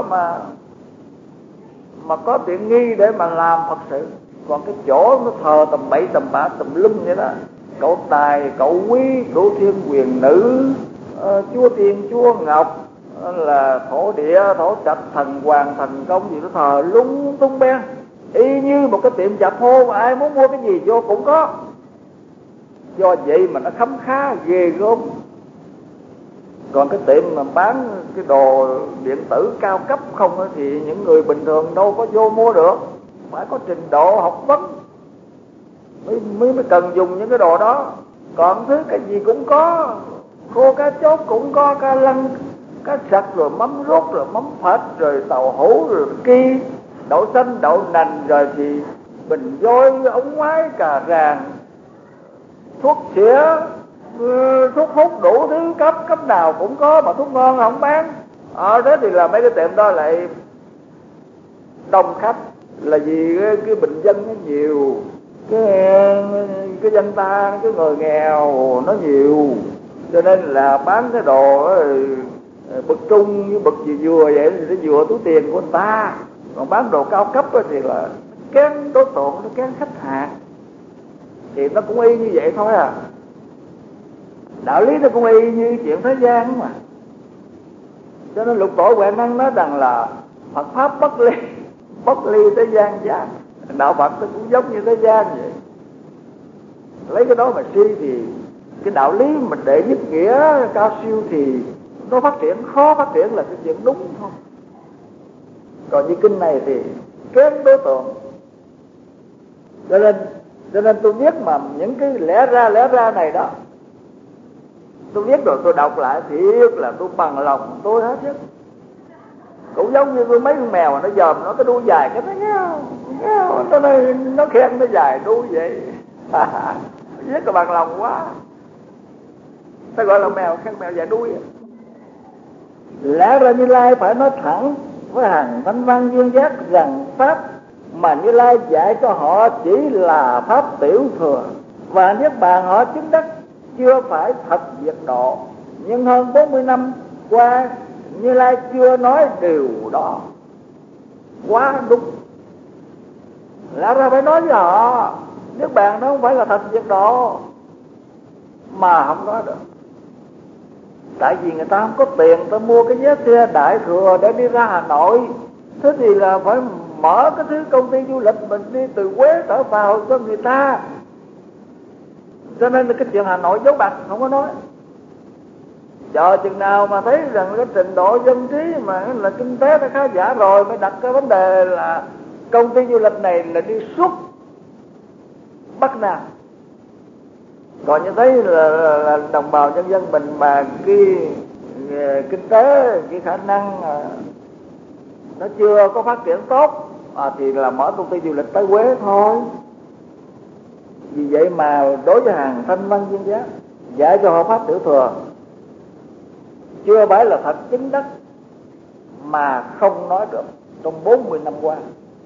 mà có tiện nghi để mà làm Phật sự. Còn cái chỗ nó thờ tầm bậy tầm bạ tầm lum vậy đó, cậu tài cậu quý, cửu thiên quyền nữ, chúa tiên chúa ngọc, là thổ địa thổ trạch, thần hoàng thần công gì nó thờ lung tung ben, y như một cái tiệm chạp hô mà ai muốn mua cái gì vô cũng có. Do vậy mà nó khấm khá ghê gớm. Còn cái tiệm mà bán cái đồ điện tử cao cấp không thì những người bình thường đâu có vô mua được. Phải có trình độ học vấn mới cần dùng những cái đồ đó. Còn thứ cái gì cũng có, khô cá chốt cũng có, cá lăng, cá sặc, rồi mắm ruốc, rồi mắm phết, rồi tàu hũ, rồi ki, đậu xanh, đậu nành, rồi thì bình vôi, ống ngoái, cà ràng, thuốc xỉa, thuốc hút, đủ thứ cấp nào cũng có, mà thuốc ngon không bán. Thế thì là mấy cái tiệm đó lại đông khách. Là vì cái bình dân nó nhiều, cái dân ta, cái người nghèo nó nhiều, cho nên là bán cái đồ bậc trung với bậc vừa vậy thì nó vừa túi tiền của người ta. Còn bán đồ cao cấp thì là kén đối tượng, nó kén khách hàng. Thì nó cũng y như vậy thôi à. Đạo lý nó cũng y như chuyện thế gian mà. Cho nên Lục Tổ Huệ Năng nói rằng là Phật pháp bất ly thế gian gian. Đạo Phật nó cũng giống như thế gian vậy. Lấy cái đó mà suy thì cái đạo lý mình để nhất nghĩa cao siêu thì nó phát triển, khó phát triển là cái chuyện đúng thôi. Còn như kinh này thì kén đối tượng. Cho nên tôi viết mà những cái lẽ ra này đó, tôi viết rồi tôi đọc lại thiệt là tôi bằng lòng tôi hết chứ. Cũng giống như mấy con mèo nó dòm nó cái đuôi dài cái nó Nó nói nó khen nó dài đuôi vậy. Rất là bằng lòng quá. Ta gọi là mèo khen mèo dài đuôi. Lẽ ra Như Lai phải nói thẳng với hàng thanh văn duyên giác rằng pháp mà Như Lai dạy cho họ chỉ là pháp tiểu thừa, và Niết Bàn họ chứng đắc chưa phải thật diệt độ. Nhưng hơn 40 năm qua Như Lai chưa nói điều đó. Quá đúng. Lẽ ra phải nói với họ Niết Bàn nó không phải là thật diệt độ, mà không nói được. Tại vì người ta không có tiền, ta mua cái vé xe đại thừa để đi ra Hà Nội. Thế thì là phải mở cái thứ công ty du lịch mình đi từ Huế trở vào cho người ta. Cho nên là cái chuyện Hà Nội giấu bạc không có nói. Chờ chừng nào mà thấy rằng cái trình độ dân trí mà là kinh tế nó khá giả rồi mới đặt cái vấn đề là công ty du lịch này là đi suốt Bắc Nam. Còn như thấy là đồng bào nhân dân mình mà cái kinh tế, cái khả năng nó chưa có phát triển tốt thì là mở công ty du lịch tới Huế thôi. Vì vậy mà đối với hàng thanh văn duyên giác dạy cho họ pháp tiểu thừa chưa phải là thật chứng đắc, mà không nói được trong 40 năm qua.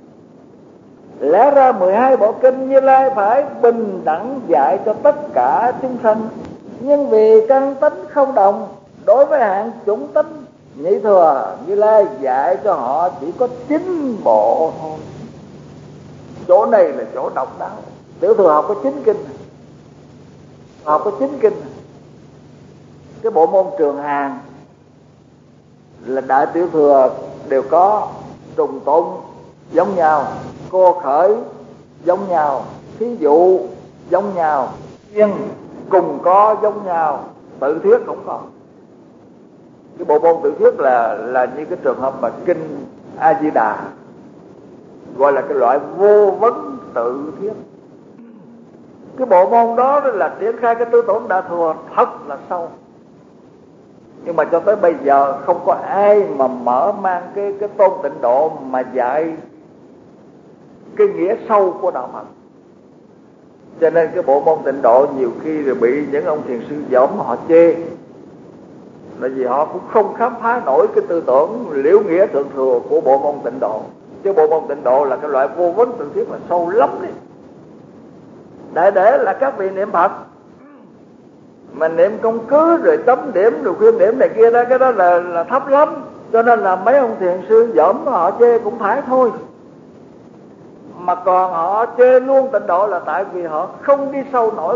Lẽ ra 12 bộ kinh Như Lai phải bình đẳng dạy cho tất cả chúng sanh, nhưng vì căn tính không đồng đối với hạng chủng tính nhị thừa, Như Lai dạy cho họ chỉ có 9 bộ thôi. Chỗ này là chỗ độc đáo. Tiểu thừa học có 9 kinh, học có 9 kinh. Cái bộ môn Trường Hàn là đại tiểu thừa đều có, trùng tụng giống nhau, cô khởi giống nhau, thí dụ giống nhau, nhưng cùng có giống nhau, tự thuyết cũng có. Cái bộ môn tự thuyết là như cái trường hợp mà kinh A Di Đà gọi là cái loại vô vấn tự thuyết. Cái bộ môn đó là triển khai cái tư tưởng đại thừa thật là sâu. Nhưng mà cho tới bây giờ không có ai mà mở mang cái tôn tịnh độ mà dạy cái nghĩa sâu của đạo Phật. Cho nên cái bộ môn tịnh độ nhiều khi rồi bị những ông thiền sư dõm họ chê, là vì họ cũng không khám phá nổi cái tư tưởng liễu nghĩa thượng thừa của bộ môn tịnh độ. Chứ bộ môn tịnh độ là cái loại vô vấn tự thuyết là sâu lắm đấy. Đại để là các vị niệm Phật mà niệm công cứ rồi chấm điểm rồi khuyên điểm này kia đó, cái đó là thấp lắm. Cho nên là mấy ông thiền sư dõm họ chê cũng phải thôi. Mà còn họ chê luôn tịnh độ là tại vì họ không đi sâu nổi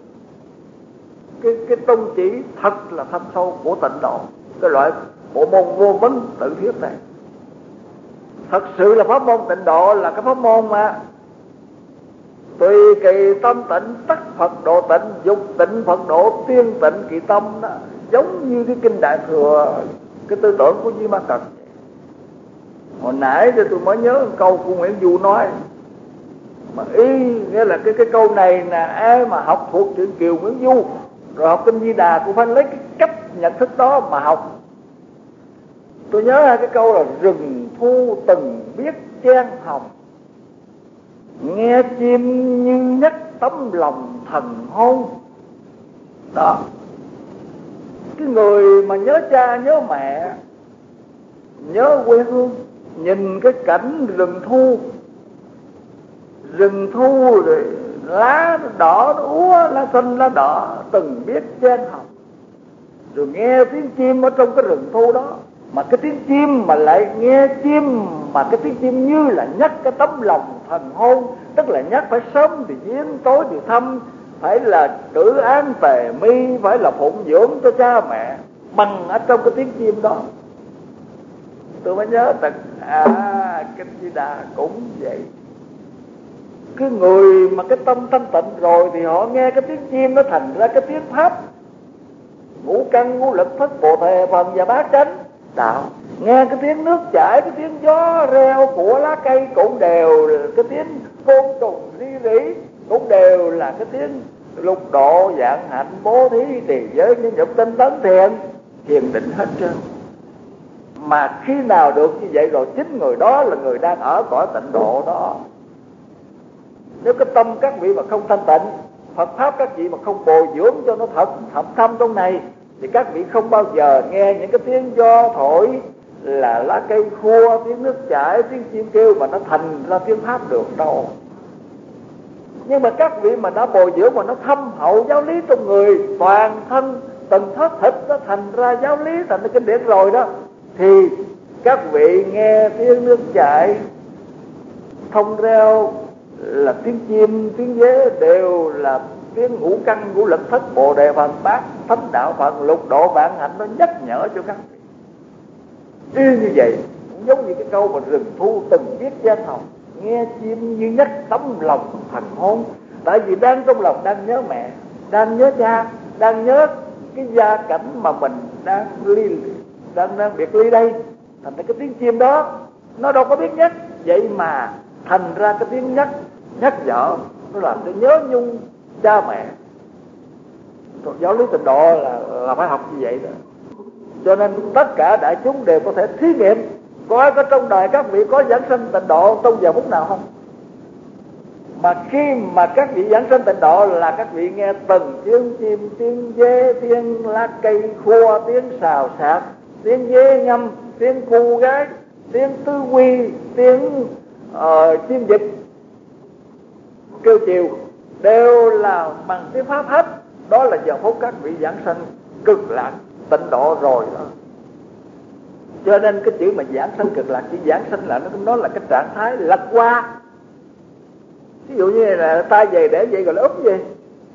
cái tông chỉ thật là thâm sâu của tịnh độ, cái loại bộ môn vô vấn tự thuyết này. Thật sự là pháp môn tịnh độ là cái pháp môn mà tùy kỳ tâm tịnh tắc Phật độ tịnh, dục tịnh Phật độ, tiên tịnh kỳ tâm đó. Giống như cái kinh Đại Thừa, cái tư tưởng của Di Ma Cật. Hồi nãy thì tôi mới nhớ một câu của Nguyễn Du nói, mà ý nghĩa là cái câu này là ai mà học thuộc truyện Kiều Nguyễn Du rồi học kinh Di Đà cũng phải lấy cái cách nhận thức đó mà học. Tôi nhớ cái câu là rừng thu từng biết chen hồng, nghe chim như nhắc tấm lòng thần hôn. Đó, cái người mà nhớ cha nhớ mẹ nhớ quê hương, nhìn cái cảnh rừng thu rồi lá đỏ nó úa, lá xanh lá đỏ từng biết chen hồng, rồi nghe tiếng chim ở trong cái rừng thu đó. Mà cái tiếng chim mà lại nghe chim, mà cái tiếng chim như là nhắc cái tấm lòng thần hôn, tức là nhắc phải sớm thì viếng, tối thì thăm, phải là cử án tề mi, phải là phụng dưỡng cho cha mẹ, bằng ở trong cái tiếng chim đó. Tôi mới nhớ rằng kinh Di Đà cũng vậy. Cái người mà cái tâm thanh tịnh rồi thì họ nghe cái tiếng chim nó thành ra cái tiếng pháp, ngũ căn ngũ lực thất bồ đề phần và bát chánh đạo. Nghe cái tiếng nước chảy, cái tiếng gió reo của lá cây cũng đều là cái tiếng côn trùng ri rỉ, cũng đều là cái tiếng lục độ dạng hạnh bố thí trì giới những dục tinh tấn thiền định hết trơn. Mà khi nào được như vậy rồi, chính người đó là người đang ở cõi tịnh độ đó. Nếu cái tâm các vị mà không thanh tịnh, Phật pháp các vị mà không bồi dưỡng cho nó thật thâm trong này, thì các vị không bao giờ nghe những cái tiếng gió thổi, là lá cây khua, tiếng nước chảy, tiếng chim kêu mà nó thành ra tiếng pháp được đâu. Nhưng mà các vị mà đã bồi dưỡng mà nó thâm hậu giáo lý trong người, toàn thân từng thớt thịt nó thành ra giáo lý, thành ra kinh điển rồi đó, thì các vị nghe tiếng nước chảy, thông reo, là tiếng chim, tiếng dế đều là tiếng ngũ căn ngũ lực thất bồ đề phần bát thánh đạo phần lục độ vạn hạnh, nó nhắc nhở cho các vị. Y như vậy cũng giống như cái câu mà rừng thu từng biết gian hồng, nghe chim như nhắc tấm lòng thành hôn. Tại vì đang trong lòng đang nhớ mẹ, đang nhớ cha, đang nhớ cái gia cảnh mà mình đang biệt ly đây, thành ra cái tiếng chim đó nó đâu có biết nhắc, vậy mà thành ra cái tiếng nhắc nhở, nó làm cho nhớ nhung cha mẹ. Còn giáo lý tịnh độ là phải học như vậy đó. Cho nên tất cả đại chúng đều có thể thí nghiệm, có trong đời các vị có giảng sanh tịnh độ trong giờ phút nào không? Mà khi mà các vị giảng sanh tịnh độ là các vị nghe từng tiếng chim, tiếng dế, tiếng lá cây khua, tiếng xào xạc, tiếng dế ngâm, tiếng cu gái, tiếng tứ quy, tiếng chim dịch kêu chiều, đều là bằng tiếng pháp hết. Đó là giờ phút các vị giảng sanh cực lạc tịnh độ rồi đó. Cho nên cái chữ mà giảng sanh cực lạc, chỉ giảng sanh là nó là cái trạng thái lật qua. Ví dụ như là tay về để vậy gọi là úp về.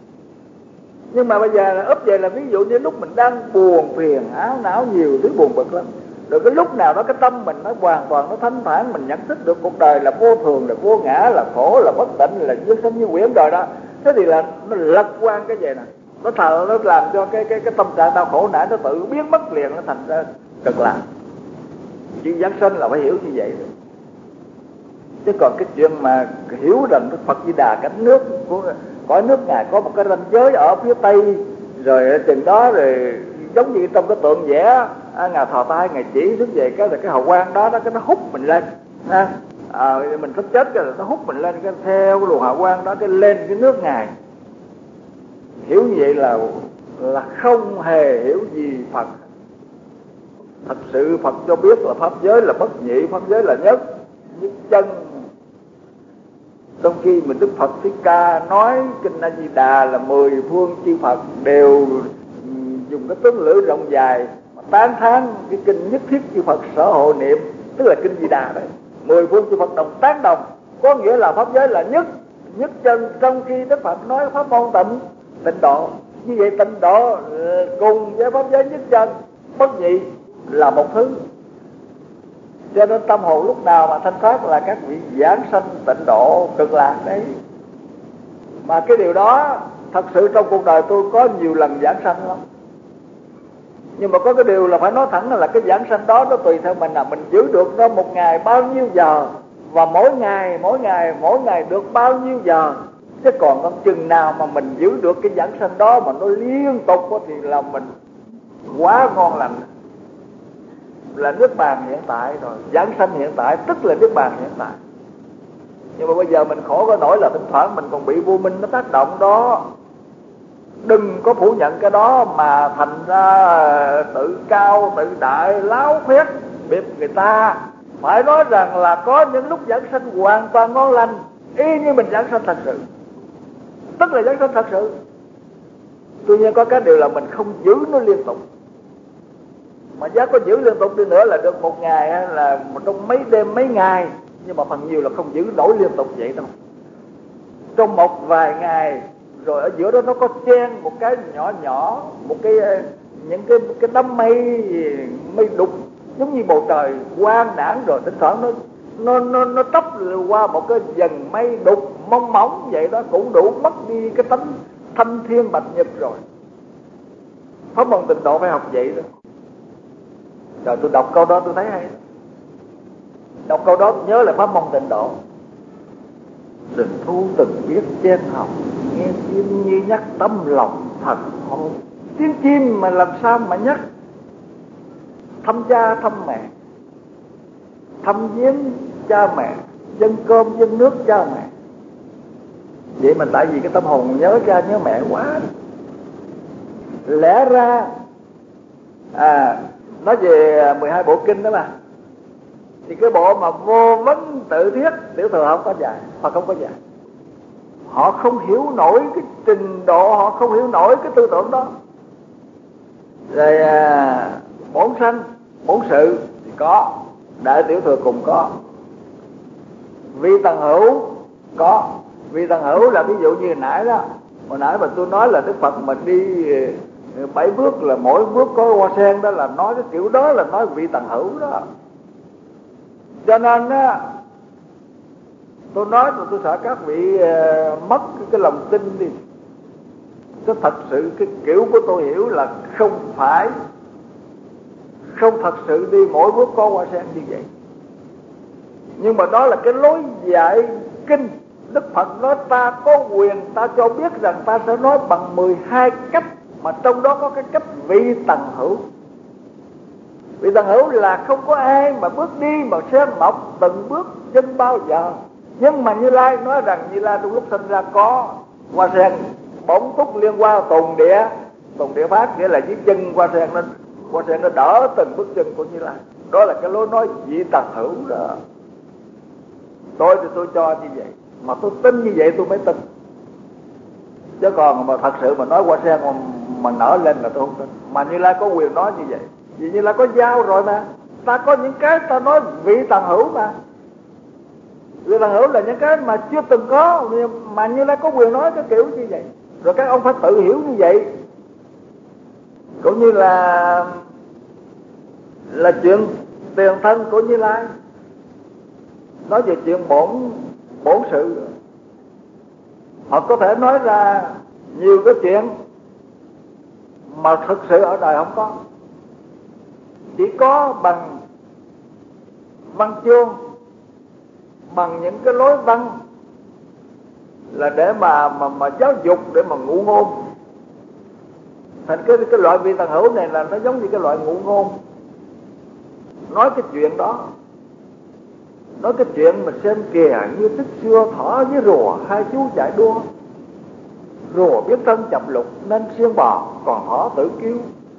Nhưng mà bây giờ là úp về là ví dụ như lúc mình đang buồn phiền, áo não nhiều thứ buồn bực lắm. Rồi cái lúc nào đó cái tâm mình nó hoàn toàn nó thanh thản, mình nhận thức được cuộc đời là vô thường, là vô ngã, là khổ, là bất tịnh, là như sanh như quyển rồi đó. Thế thì là nó lật qua cái gì nè, nó làm cho cái tâm trạng đau khổ não nó tự biến mất liền, nó thành ra cực lạc. Chữ giảng sanh là phải hiểu như vậy rồi. Chứ còn cái chuyện mà hiểu rằng Đức Phật Di Đà cánh nước của cõi nước Ngài có một cái ranh giới ở phía tây, rồi chừng đó rồi giống như trong cái tượng vẽ Ngài thò tay Ngài chỉ xuống về cái là cái hào quang đó cái nó hút mình lên ha. Mình sắp chết cái là nó hút mình lên, cái theo cái luồng hào quang đó cái lên cái nước Ngài. Hiểu như vậy là không hề hiểu gì Phật. Thật sự Phật cho biết là pháp giới là bất nhị, pháp giới là nhất chân. Trong khi mình Đức Phật Thích Ca nói kinh A Di Đà là 10 phương chư Phật đều dùng cái tướng lưỡi rộng dài mà tán thán cái kinh nhất thiết chư Phật sở hộ niệm, tức là kinh Di Đà đấy. 10 phương chư Phật đồng tán đồng, có nghĩa là pháp giới là nhất chân. Trong khi Đức Phật nói pháp môn tịnh độ, như vậy tịnh độ cùng với pháp giới nhất chân bất nhị là một thứ. Cho nên tâm hồn lúc nào mà thanh thoát là các vị giảng sanh tịnh độ cực lạc đấy. Mà cái điều đó thật sự trong cuộc đời tôi có nhiều lần giảng sanh lắm. Nhưng mà có cái điều là phải nói thẳng là cái giảng sanh đó nó tùy theo mình, là mình giữ được nó một ngày bao nhiêu giờ, và mỗi ngày được bao nhiêu giờ. Chứ còn con chừng nào mà mình giữ được cái giảng sanh đó mà nó liên tục thì là mình quá ngon lành, là nước bàn hiện tại rồi. Giảng sanh hiện tại tức là nước bàn hiện tại. Nhưng mà bây giờ mình khổ có nổi là thỉnh thoảng mình còn bị vô minh nó tác động đó. Đừng có phủ nhận cái đó mà thành ra tự cao, tự đại, láo khuyết biệt người ta. Phải nói rằng là có những lúc giảng sanh hoàn toàn ngon lành, y như mình giảng sanh thật sự, tức là giảng sanh thật sự. Tuy nhiên có cái điều là mình không giữ nó liên tục. Mà giá có giữ liên tục đi nữa là được một ngày hay là trong mấy đêm mấy ngày, nhưng mà phần nhiều là không giữ nổi liên tục vậy đâu. Trong một vài ngày rồi ở giữa đó nó có chen một cái nhỏ nhỏ, một cái những cái đám mây đục giống như bầu trời quang đãng, rồi thỉnh thoảng nó tấp qua một cái dần mây đục mong móng vậy đó, cũng đủ mất đi cái tánh thanh thiên bạch nhật rồi. Pháp môn tịnh độ phải học vậy đó. Rồi tôi đọc câu đó tôi thấy hay. Đọc câu đó tôi nhớ là pháp môn tịnh độ. Rừng thu từng biết chen học, nghe chim như nhắc tấm lòng thật hồn. Tiếng chim mà làm sao mà nhắc thăm cha thăm mẹ, thăm viếng cha mẹ, dân cơm dân nước cha mẹ. Vậy mà tại vì cái tâm hồn nhớ cha nhớ mẹ quá. Lẽ ra nói về 12 bộ kinh đó mà, thì cái bộ mà Vô Vấn Tự Thiết Tiểu Thừa không có dạy, Phật không có dạy. Họ không hiểu nổi cái trình độ, họ không hiểu nổi cái tư tưởng đó. Rồi bổn sanh, bổn sự thì có, Đại Tiểu Thừa cùng có. Vi Tần Hữu có. Vi Tần Hữu là ví dụ như hồi nãy mà tôi nói là Đức Phật mà đi 7 bước là mỗi bước có hoa sen, đó là nói cái kiểu đó, là nói Vi Tần Hữu đó. Cho nên á, tôi nói rồi tôi sợ các vị mất cái lòng tin đi. Cái thật sự cái kiểu của tôi hiểu là không thật sự đi mỗi bước có hoa sen như vậy. Nhưng mà đó là cái lối dạy kinh. Đức Phật nói ta có quyền, ta cho biết rằng ta sẽ nói bằng 12 cách, mà trong đó có cái cách Vi Tần Hữu. Vi Tần Hữu là không có ai mà bước đi mà sen mọc từng bước chân bao giờ. Nhưng mà Như Lai nói rằng Như Lai trong lúc sinh ra có hoa sen bổn túc liên qua tùng địa phát, nghĩa là dưới chân hoa sen nó đỡ từng bước chân của Như Lai. Đó là cái lối nói Vi Tần Hữu đó. Tôi thì tôi cho như vậy, mà tôi tin như vậy tôi mới tin. Chứ còn mà thật sự mà nói hoa sen mà nở lên là tôi không tin. Mà Như Lai có quyền nói như vậy, vì Như Lai có giao rồi mà. Ta có những cái ta nói Vi Tần Hữu mà. Vi Tần Hữu là những cái mà chưa từng có, mà Như Lai có quyền nói cái kiểu như vậy. Rồi các ông phải tự hiểu như vậy. Cũng như là chuyện tiền thân của Như Lai, nói về chuyện bổn sự. Họ có thể nói ra nhiều cái chuyện mà thực sự ở đời không có, chỉ có bằng văn chương, bằng những cái lối văn là để mà giáo dục, để mà ngụ ngôn. Thành cái loại Vi Tần Hữu này là nó giống như cái loại ngụ ngôn, nói cái chuyện đó, nói cái chuyện mà xem kìa như tích xưa thỏ với rùa hai chú chạy đua. Rùa biết thân chập lục nên siêng bò, còn thỏ tự kiêu.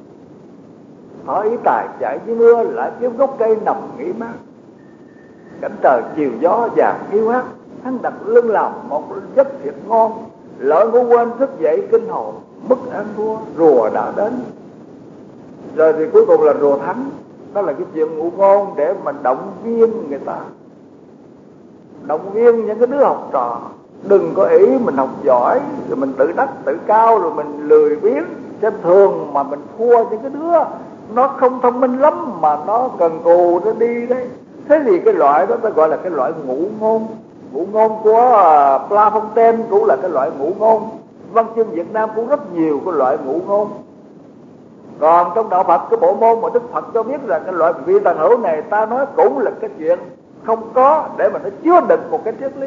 Thỏ ý tài chạy với mưa, lại kiếm gốc cây nằm nghỉ mát. Cảnh trời chiều gió vàng hiu hắt, hắn đặt lưng làm một giấc thiệt ngon. Lỡ ngủ quên thức dậy kinh hồn, mất ăn thua, rùa đã đến. Rồi thì cuối cùng là rùa thắng. Đó là cái chuyện ngụ ngôn để mà động viên người ta, động viên những cái đứa học trò. Đừng có ý mình học giỏi rồi mình tự đắc tự cao, rồi mình lười biếng xem thường mà mình thua những cái đứa nó không thông minh lắm mà nó cần cù nó đi đấy. Thế thì cái loại đó ta gọi là cái loại ngụ ngôn. Ngụ ngôn của Plafontaine cũng là cái loại ngụ ngôn. Văn chương Việt Nam cũng rất nhiều cái loại ngụ ngôn. Còn trong đạo Phật, cái bộ môn mà Đức Phật cho biết rằng cái loại Vi Tần Hữu này, ta nói cũng là cái chuyện không có, để mà nó chứa đựng một cái triết lý.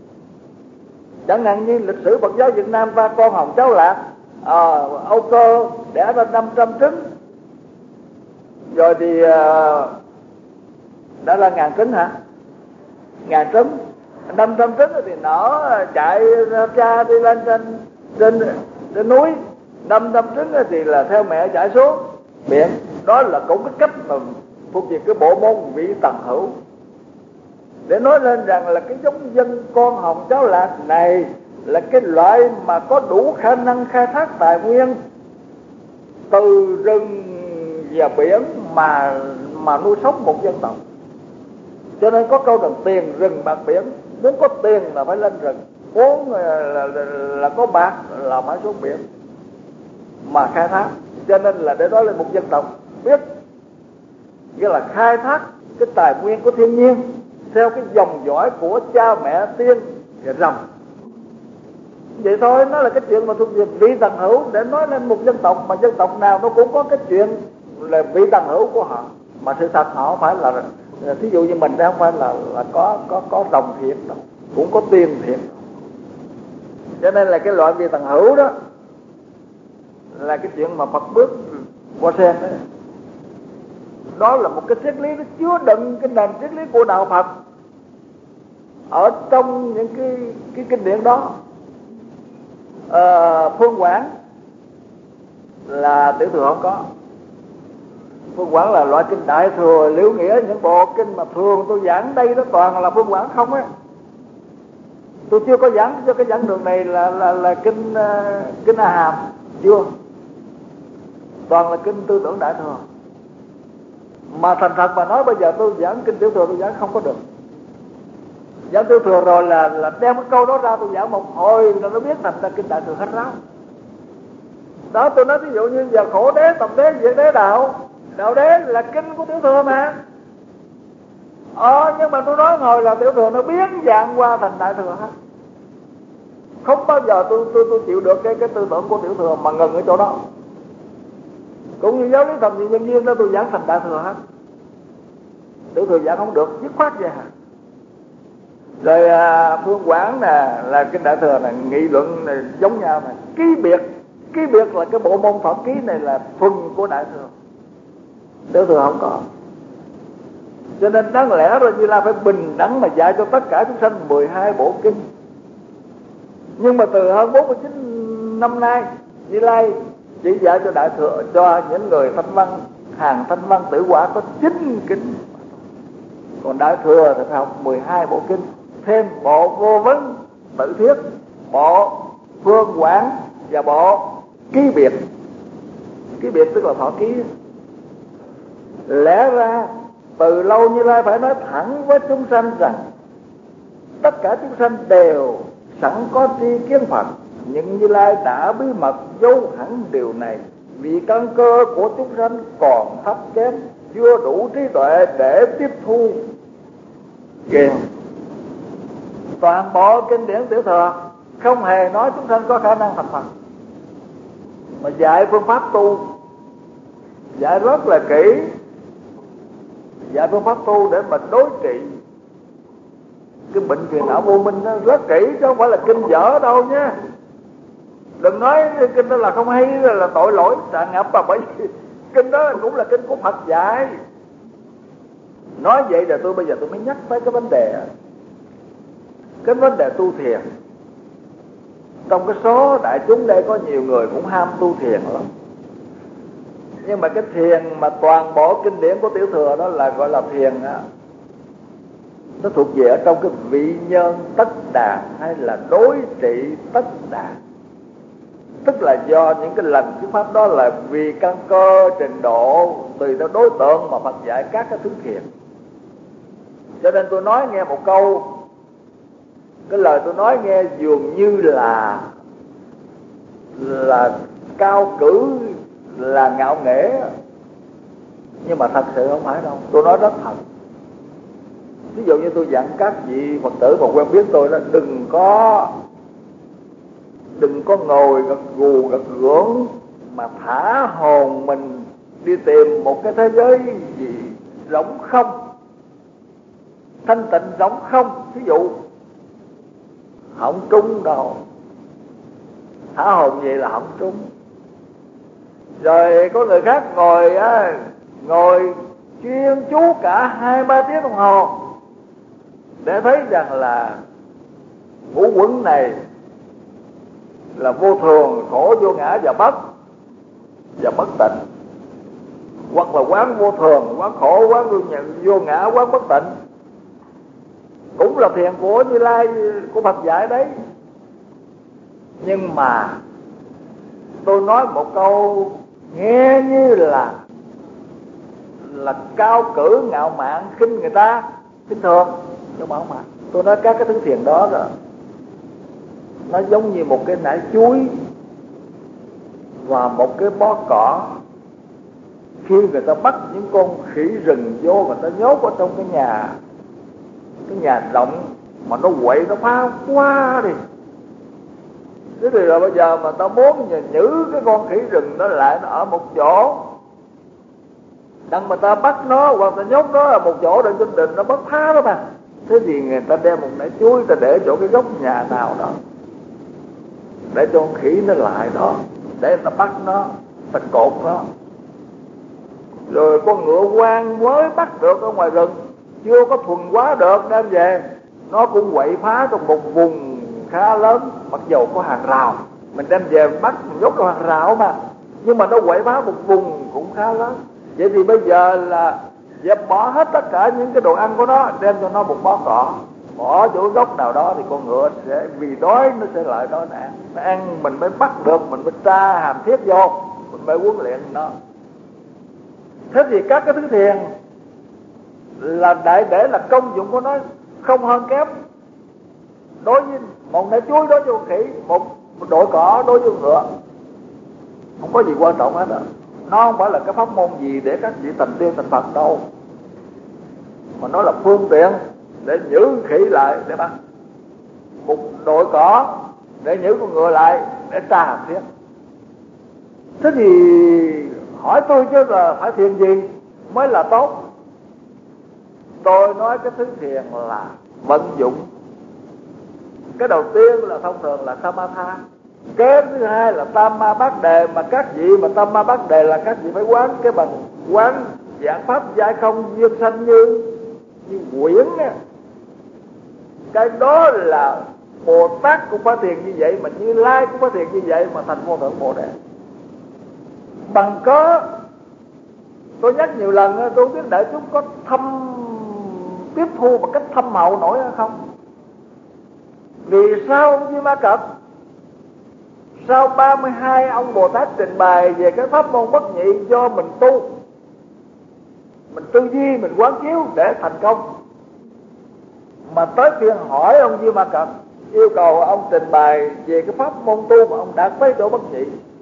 Chẳng hạn như lịch sử Phật giáo Việt Nam ta, con hồng cháu lạc, Âu Cơ đẻ ra 500 trứng, rồi thì đã là 1000 trứng hả? 1000 trứng, 500 trứng thì nở chạy cha đi lên trên núi, 500 trứng thì là theo mẹ chạy xuống biển. Đó là cũng cái cách mà thuộc về cái bộ môn Vi Tần Hữu, để nói lên rằng là cái giống dân con hồng cháu lạc này là cái loại mà có đủ khả năng khai thác tài nguyên từ rừng và biển mà nuôi sống một dân tộc. Cho nên có câu rằng tiền rừng bạc biển, muốn có tiền là phải lên rừng, muốn là có bạc là phải xuống biển mà khai thác. Cho nên là để nói lên một dân tộc biết nghĩa là khai thác cái tài nguyên của thiên nhiên theo cái dòng dõi của cha mẹ tiên và rồng. Vậy thôi, nó là cái chuyện mà thuộc về Vi Tần Hữu để nói lên một dân tộc, mà dân tộc nào nó cũng có cái chuyện là Vi Tần Hữu của họ. Mà sự thật họ không phải là thí dụ như mình không phải là có rồng thiệt đâu, cũng có tiên thiệt. Cho nên là cái loại Vi Tần Hữu đó là cái chuyện mà Phật bước qua sen đó. Đó là một cái triết lý nó chứa đựng cái nền triết lý của đạo Phật ở trong những cái kinh điển đó. Phương Quảng là tiểu thừa không có. Phương Quảng là loại kinh đại thừa liễu nghĩa, những bộ kinh mà thường tôi giảng đây đó toàn là Phương Quảng không á. Tôi chưa có giảng cho cái giảng đường này là kinh A Hàm, chưa. Toàn là kinh tư tưởng đại thừa. Mà thành thật mà nói, bây giờ tôi giảng kinh tiểu thừa tôi giảng không có được. Giảng tiểu thừa rồi là đem cái câu đó ra tôi giảng một hồi là nó biết thành ra kinh đại thừa hết ráo. Đó, tôi nói ví dụ như giờ khổ đế, tập đế, diệt đế, đạo đế là kinh của tiểu thừa mà. Nhưng mà tôi nói ngồi là tiểu thừa nó biến dạng qua thành đại thừa hết. Không bao giờ tôi chịu được cái tư tưởng của tiểu thừa mà ngừng ở chỗ đó. Cũng như giáo lý thập nhị nhân duyên đó tôi giảng thành đại thừa hết. Tiểu thừa giảng không được, dứt khoát vậy hả. Rồi Phương Quảng nè là kinh đại thừa này, nghị luận này giống nhau này. Ký biệt là cái bộ môn phẩm ký này là thuần của đại thừa, tiểu thừa không có. Cho nên đáng lẽ rồi Như Lai phải bình đẳng mà dạy cho tất cả chúng sanh 12 bộ kinh. Nhưng mà từ hơn 49 năm nay Như Lai chỉ dạy cho đại thừa, cho những người thanh văn, hàng thanh văn tử quả có 9 kinh. Còn đại thừa thì phải học 12 bộ kinh, thêm bộ vô vấn tự thuyết, bộ phương quảng và bộ ký biệt. Ký biệt tức là thọ ký. Lẽ ra từ lâu Như Lai phải nói thẳng với chúng sanh rằng tất cả chúng sanh đều sẵn có tri kiến Phật, nhưng Như Lai đã bí mật giấu hẳn điều này vì căn cơ của chúng sanh còn thấp kém, chưa đủ trí tuệ để tiếp thu. Kìa, toàn bộ kinh điển tiểu thừa không hề nói chúng sanh có khả năng thành Phật, mà dạy phương pháp tu, dạy rất là kỹ, dạy phương pháp tu để mà đối trị cái bệnh phiền não vô minh. Nó rất kỹ chứ không phải là kinh dở đâu nhé. Đừng nói kinh đó là không hay, là tội lỗi tràn ngập, mà bởi vì kinh đó cũng là kinh của Phật dạy. Nói vậy là bây giờ tôi mới nhắc tới cái vấn đề tu thiền. Trong cái số đại chúng đây có nhiều người cũng ham tu thiền lắm, nhưng mà cái thiền mà toàn bộ kinh điển của tiểu thừa đó là gọi là thiền á, nó thuộc về ở trong cái vị nhân tất đà hay là đối trị tất đà. Tức là do những cái lần thuyết pháp đó là vì căn cơ trình độ tùy theo đối tượng mà Phật dạy các cái thứ thiền. Cho nên tôi nói nghe một câu, cái lời tôi nói nghe dường như là cao cử, là ngạo nghễ, nhưng mà thật sự không phải đâu. Tôi nói rất thật. Ví dụ như tôi dặn các vị Phật tử mà quen biết tôi đó, đừng có ngồi gật gù gật gưỡng mà thả hồn mình đi tìm một cái thế giới gì rỗng không, thanh tịnh rỗng không. Ví dụ không trúng đâu, thả hồn vậy là không trúng. Rồi có người khác ngồi chuyên chú cả 2-3 tiếng đồng hồ để thấy rằng là ngũ quẩn này là vô thường, khổ, vô ngã và bất tịnh, hoặc là quán vô thường, quán khổ, quán vô ngã, quán bất tịnh, cũng là thiền của Như Lai, của Phật dạy đấy. Nhưng mà tôi nói một câu nghe như là cao cử, ngạo mạn, khinh người ta, khinh thường, nhưng mà không phải. Tôi nói các cái thứ thiền đó rồi, nó giống như một cái nải chuối và một cái bó cỏ. Khi người ta bắt những con khỉ rừng vô, người ta nhốt ở trong cái nhà rộng mà nó quậy, nó phá quá đi. Thế thì rồi bây giờ mà ta muốn giữ cái con khỉ rừng đó lại, nó ở một chỗ, đặng mà ta bắt nó hoặc ta nhốt nó ở một chỗ để trên đình nó bất phá đó mà. Thế thì người ta đem một nải chuối ta để chỗ cái góc nhà nào đó, để cho con khỉ nó lại đó, để ta bắt nó, ta cột nó. Rồi con ngựa hoang mới bắt được ở ngoài rừng, chưa có thuần hóa được, đem về nó cũng quậy phá trong một vùng khá lớn, mặc dầu có hàng rào. mình đem về bắt mình nhốt vào hàng rào mà, nhưng mà nó quậy phá một vùng cũng khá lớn. Vậy thì bây giờ là dẹp bỏ hết tất cả những cái đồ ăn của nó, đem cho nó một bó cỏ, bỏ chỗ gốc nào đó thì con ngựa sẽ vì đói nó sẽ lại đó nè, nó ăn mình mới bắt được, mình mới tra hàm thiết vô, mình mới huấn luyện nó. Thế thì các cái thứ thiền là đại để là công dụng của nó không hơn kém. Đối với một nải chuối đối với con khỉ, một đội cỏ đối với con ngựa, không có gì quan trọng hết á. Nó không phải là cái pháp môn gì để các vị thành tiên thành Phật đâu, mà nó là phương tiện để giữ khỉ lại để bắt, một đội cỏ để giữ con ngựa lại để tra hàm thiết. Thế thì hỏi tôi chứ là phải thiền gì mới là tốt? Tôi nói cái thứ thiền là vận dụng. Cái đầu tiên là thông thường là samatha, cái thứ hai là tam ma bát đề. Mà các vị mà tam ma bát đề là các vị phải quán cái bằng quán giảng pháp giải không duyên sanh như quyển á. Cái đó là Bồ Tát cũng phải thiền như vậy, mà Như Lai cũng phải thiền như vậy, mà thành vô thượng Bồ Đề. Bằng có tôi nhắc nhiều lần, tôi biết đại chúng có tiếp thu một cách thâm hậu nổi hay không? Vì sao Như Ma Cật sau 32 ông Bồ Tát trình bày về cái pháp môn bất nhị do mình tu, mình tư duy, mình quán chiếu để thành công, mà tới phiên hỏi ông Như Ma Cật, yêu cầu ông trình bày về cái pháp môn tu mà ông đạt tới độ bất nhị,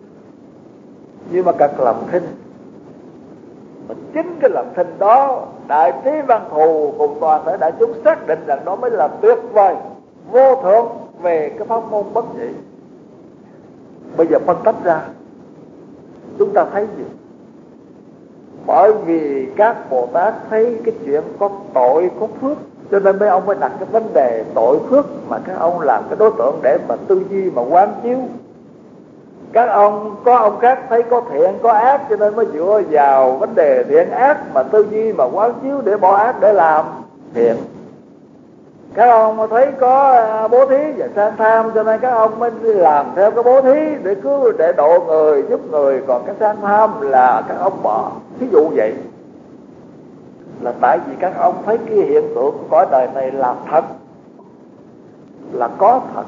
Như Ma Cật làm thinh. Mà chính cái làm thinh đó, Đại Trí Văn Thù cùng toàn thể đại chúng xác định rằng đó mới là tuyệt vời, vô thượng về cái pháp môn bất nhị. Bây giờ phân tách ra, chúng ta thấy gì? Bởi vì các Bồ Tát thấy cái chuyện có tội có phước, cho nên mấy ông phải đặt cái vấn đề tội phước mà các ông làm cái đối tượng để mà tư duy mà quán chiếu. Các ông có ông khác thấy có thiện có ác, cho nên mới dựa vào vấn đề thiện ác mà tư duy mà quán chiếu để bỏ ác để làm thiện. Các ông thấy có bố thí và sang tham, cho nên các ông mới làm theo cái bố thí để độ người, giúp người. Còn cái sang tham là các ông bỏ. Ví dụ vậy là tại vì các ông thấy cái hiện tượng của cõi đời này là thật, là có thật,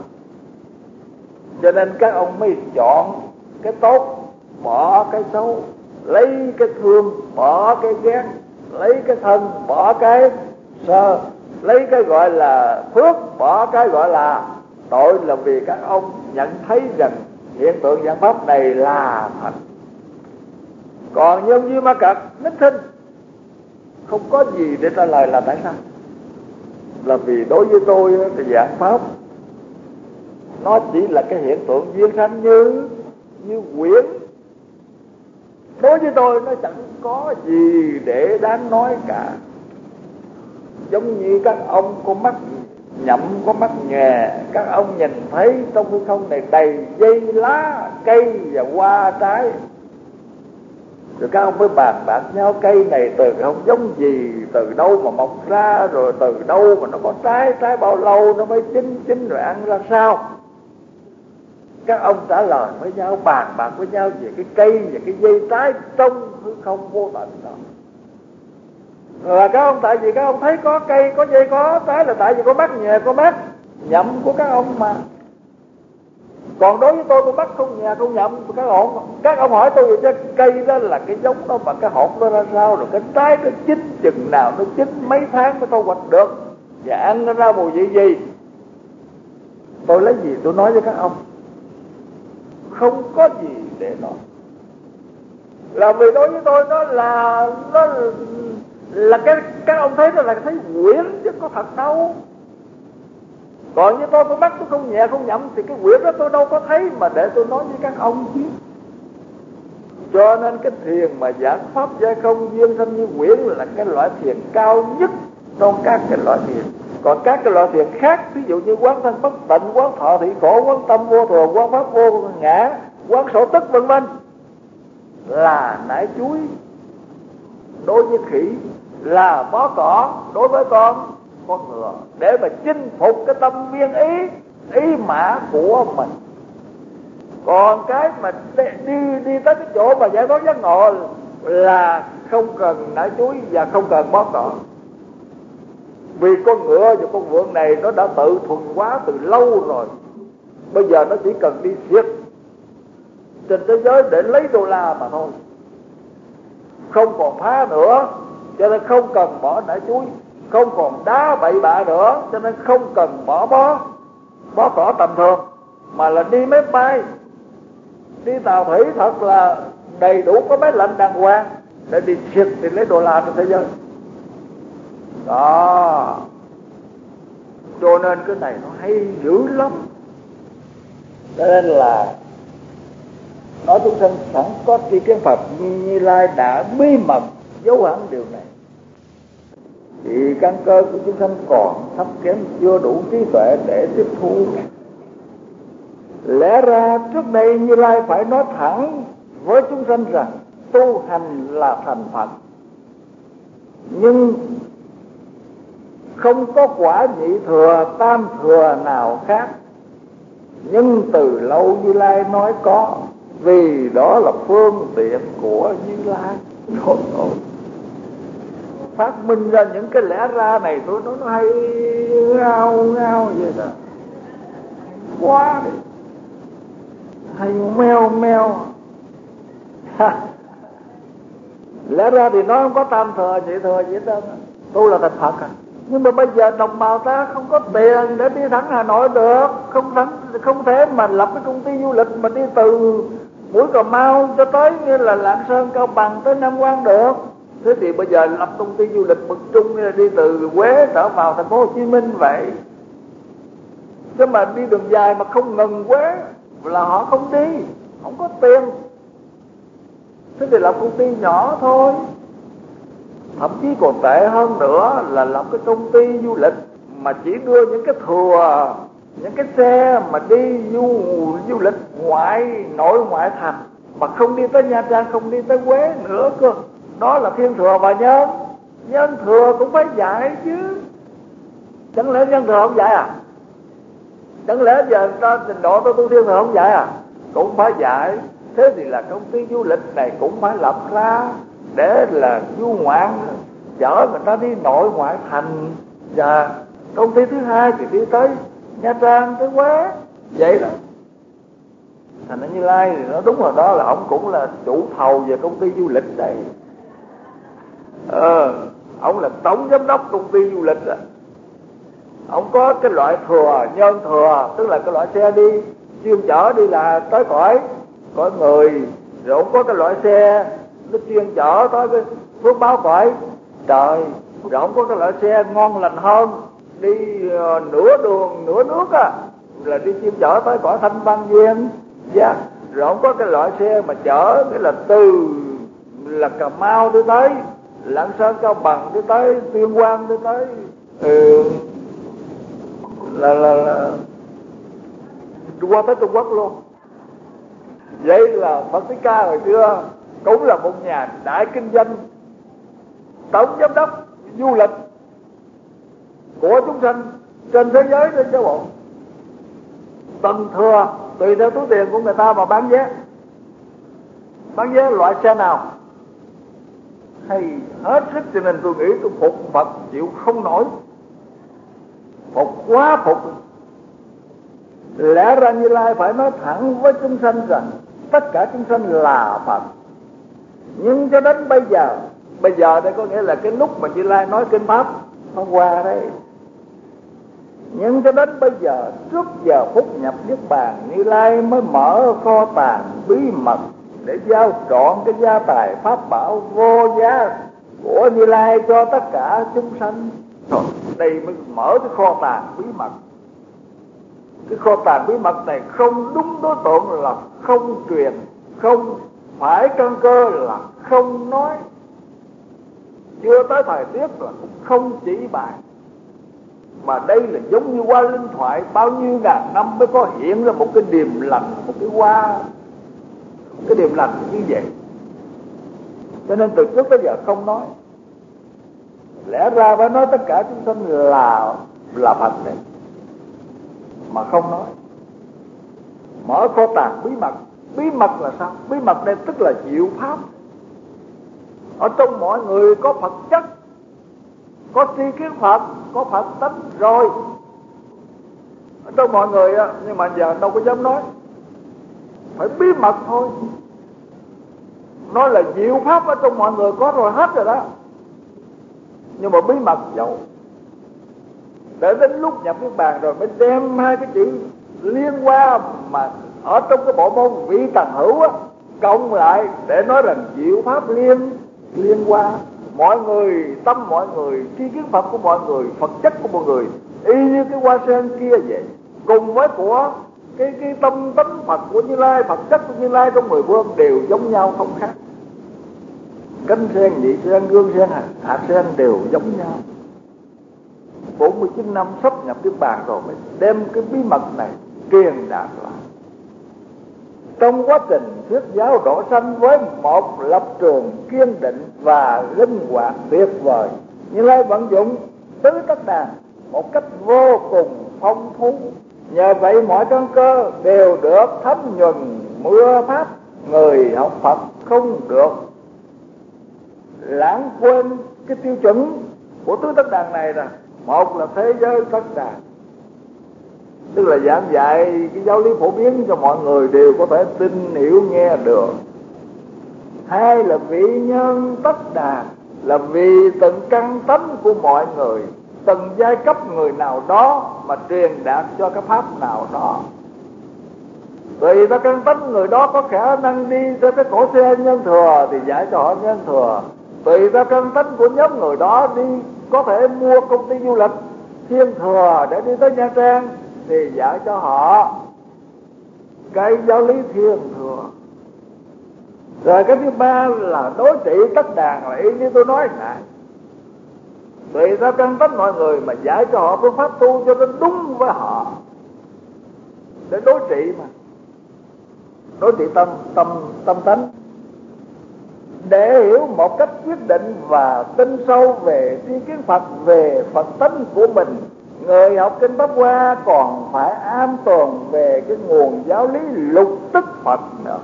cho nên các ông mới chọn cái tốt, bỏ cái xấu, lấy cái thương, bỏ cái ghét, lấy cái thân, bỏ cái sơ, lấy cái gọi là phước, bỏ cái gọi là tội, là vì các ông nhận thấy rằng hiện tượng giảng pháp này là thật. Còn nhân Như Ma Cật nít thinh, không có gì để trả lời là tại sao? Là vì đối với tôi thì giảng pháp nó chỉ là cái hiện tượng duyên sanh như quyển. Đối với tôi nó chẳng có gì để đáng nói cả. Giống như các ông có mắt nhậm, có mắt nhòe, các ông nhìn thấy trong hư không này đầy dây lá, cây và hoa trái. Rồi các ông mới bàn bạc nhau cây này từ không giống gì, từ đâu mà mọc ra, rồi từ đâu mà nó có trái bao lâu nó mới chín rồi ăn ra sao. Các ông trả lời với nhau, bàn bạc với nhau về cái cây và cái dây trái trong hư không vô tận đó. Rồi các ông, tại vì các ông thấy có cây, có dây, có trái là tại vì có mắt nhòe, có mắt nhậm của các ông mà. Còn đối với tôi con mắt không nhòe, không nhậm của các ông hỏi tôi về cây đó là cái giống đó và cái hột đó ra sao, rồi cái trái nó chín chừng nào, nó chín mấy tháng mới thu hoạch được, và ăn nó ra mùi vị gì. Tôi lấy gì tôi nói với các ông? Không có gì để nói. Là vì đối với tôi nó là cái các ông thấy nó là thấy quyển chứ có thật đâu. Còn như tôi mắt tôi không nhẹ không nhậm thì cái quyển đó tôi đâu có thấy mà để tôi nói với các ông chứ. Cho nên cái thiền mà giảng pháp giải không duyên sanh như quyển là cái loại thiền cao nhất trong các cái loại thiền. Còn các cái loại thiền khác, ví dụ như quán thân bất tịnh, quán thọ thị khổ, quán tâm vô thường, quán pháp vô ngã, quán sổ tức vân vân, là nải chuối đối với khỉ, là bó cỏ đối với con ngựa, để mà chinh phục cái tâm viên ý mã của mình. Còn cái mà đi tới cái chỗ mà giải thoát giác ngộ là không cần nải chuối và không cần bó cỏ. Vì con ngựa và con vượn này nó đã tự thuần hóa từ lâu rồi. Bây giờ nó chỉ cần đi xiết trên thế giới để lấy đô la mà thôi, không còn phá nữa, cho nên không cần bỏ nải chuối, không còn đá bậy bạ nữa, cho nên không cần bỏ bó cỏ tầm thường, mà là đi máy bay, đi tàu thủy thật là đầy đủ, có máy lạnh đàng hoàng để đi xiết thì lấy đô la trên thế giới đó. Cho nên cái này nó hay dữ lắm. Cho nên là nói chúng sanh sẵn có tri kiến Phật, Như Lai đã bí mật giấu hẳn điều này. Thì căn cơ của chúng sanh còn thấp kém, chưa đủ trí tuệ để tiếp thu. Lẽ ra trước đây Như Lai phải nói thẳng với chúng sanh rằng tu hành là thành Phật, nhưng không có quả nhị thừa tam thừa nào khác. Nhưng từ lâu Như Lai nói có, vì đó là phương tiện của Như Lai. Thôi, phát minh ra những cái lẽ ra này tôi nói nó hay ngao vậy đó, quá đi, hay meo lẽ ra thì nó không có tam thừa nhị thừa gì hết, tu là thành Phật à. Nhưng mà bây giờ đồng bào ta không có tiền để đi thẳng Hà Nội được, không thể mà lập cái công ty du lịch mà đi từ Mũi Cà Mau cho tới như là Lạng Sơn, Cao Bằng tới Nam Quan được. Thế thì bây giờ lập công ty du lịch bậc trung, như là đi từ Huế trở vào thành phố Hồ Chí Minh vậy. Chứ mà đi đường dài mà không ngừng Huế là họ không đi, không có tiền. Thế thì lập công ty nhỏ thôi. Thậm chí còn tệ hơn nữa là lập cái công ty du lịch mà chỉ đưa những cái thừa, những cái xe mà đi du lịch nội ngoại thành, mà không đi tới Nha Trang, không đi tới Huế nữa cơ. Đó là thiên thừa và nhân thừa cũng phải dạy chứ. Chẳng lẽ nhân thừa không dạy à? Chẳng lẽ giờ ta trình độ tôi tu thiên thừa không dạy à? Cũng phải dạy. Thế thì là công ty du lịch này cũng phải lập ra để là du ngoạn, chở người ta đi nội ngoại thành. Và công ty thứ hai thì đi tới Nha Trang, tới Huế, vậy đó. Thành ra Như Lai thì nó đúng rồi đó, là ông cũng là chủ thầu về công ty du lịch đây. Ông là tổng giám đốc công ty du lịch á. Ông có cái loại thừa, nhân thừa, tức là cái loại xe đi chuyên chở đi là tới cõi người. Rồi ông có cái loại xe nó chuyên chở tới cái phước báo cõi trời. Rồi ông có cái loại xe ngon lành hơn, đi nửa đường nửa nước á, là đi chuyên chở tới cõi thanh văn viên. Yeah. Rồi ông có cái loại xe mà chở cái là từ là Cà Mau đi tới Lạng Sơn, Cao Bằng đi tới Tuyên Quang, đi tới là qua tới Trung Quốc luôn. Vậy là Phật Thích Ca hồi xưa cũng là một nhà đại kinh doanh, tổng giám đốc du lịch của chúng sanh trên thế giới, trên châu bộ. Tầng thừa tùy theo túi tiền của người ta mà bán vé loại xe nào hay hết sức. Cho nên tôi nghĩ tôi phục Phật chịu không nổi, phục quá phục. Lẽ ra Như Lai phải nói thẳng với chúng sanh rằng tất cả chúng sanh là Phật. Nhưng cho đến bây giờ đây có nghĩa là cái lúc mà Như Lai nói kinh pháp nó qua đấy. Nhưng cho đến bây giờ, trước giờ phút nhập Niết Bàn, Như Lai mới mở kho tàng bí mật để giao trọn cái gia tài pháp bảo vô giá của Như Lai cho tất cả chúng sanh. Rồi đây mới mở cái kho tàng bí mật. Cái kho tàng bí mật này không đúng đối tượng là không truyền, không phải căn cơ là không nói, chưa tới thời tiết là cũng không chỉ bài. Mà đây là giống như hoa linh thoại, bao nhiêu ngàn năm mới có hiện ra một cái điềm lành, một cái hoa, cái điềm lành như vậy. Cho nên từ trước tới giờ không nói. Lẽ ra phải nói tất cả chúng sanh là Phật đấy, mà không nói. mở kho tàng bí mật. Bí mật là sao? Bí mật đây tức là diệu pháp. Ở trong mọi người có Phật chất, có tri kiến Phật, có Phật tánh rồi. Ở trong mọi người á, nhưng mà giờ đâu có dám nói, phải bí mật thôi. Nói là diệu pháp ở trong mọi người có rồi, hết rồi đó. Nhưng mà bí mật dẫu để đến lúc nhập Niết Bàn rồi mới đem hai cái chữ liên qua mà ở trong cái bộ môn vị tần hữu á, cộng lại để nói rằng diệu pháp liên qua. Mọi người, tâm mọi người, tri kiến Phật của mọi người, Phật chất của mọi người y như cái hoa sen kia vậy, cùng với của cái tâm tánh Phật của Như Lai, Phật chất của Như Lai trong 10 phương đều giống nhau không khác. Cánh sen, nhị sen, gương sen, hạt sen đều giống nhau. 49 năm sắp nhập Niết Bàn rồi mới đem cái bí mật này truyền đạt lại. Trong quá trình thuyết giáo độ sanh với một lập trường kiên định và linh hoạt tuyệt vời, Như Lai vận dụng tứ tất đàn một cách vô cùng phong phú. Nhờ vậy mọi căn cơ đều được thấm nhuần mưa pháp. Người học Phật không được lãng quên cái tiêu chuẩn của tứ tất đàn này là: một là thế giới tất đàn, tức là giảng dạy cái giáo lý phổ biến cho mọi người đều có thể tin hiểu nghe được. Hai là vị nhân tất đàn, là vì từng căn tánh của mọi người, từng giai cấp người nào đó mà truyền đạt cho cái pháp nào đó. Tùy theo căn tánh người đó có khả năng đi theo cái cỗ xe nhân thừa thì dạy cho họ nhân thừa. Tùy theo căn tánh của nhóm người đó đi có thể mua công ty du lịch thiên thừa để đi tới Nha Trang thì dạy cho họ cái giáo lý thiên thừa. Rồi cái thứ ba là đối trị tất đàn, là ý như tôi nói nè, tùy theo căn tánh mọi người mà dạy cho họ phương pháp tu cho nó đúng với họ, để đối trị mà, đối trị tâm tánh, để hiểu một cách quyết định và tin sâu về tri kiến Phật, về Phật tánh của mình. Người học kinh Pháp Hoa còn phải am tường về cái nguồn giáo lý lục tức Phật nữa.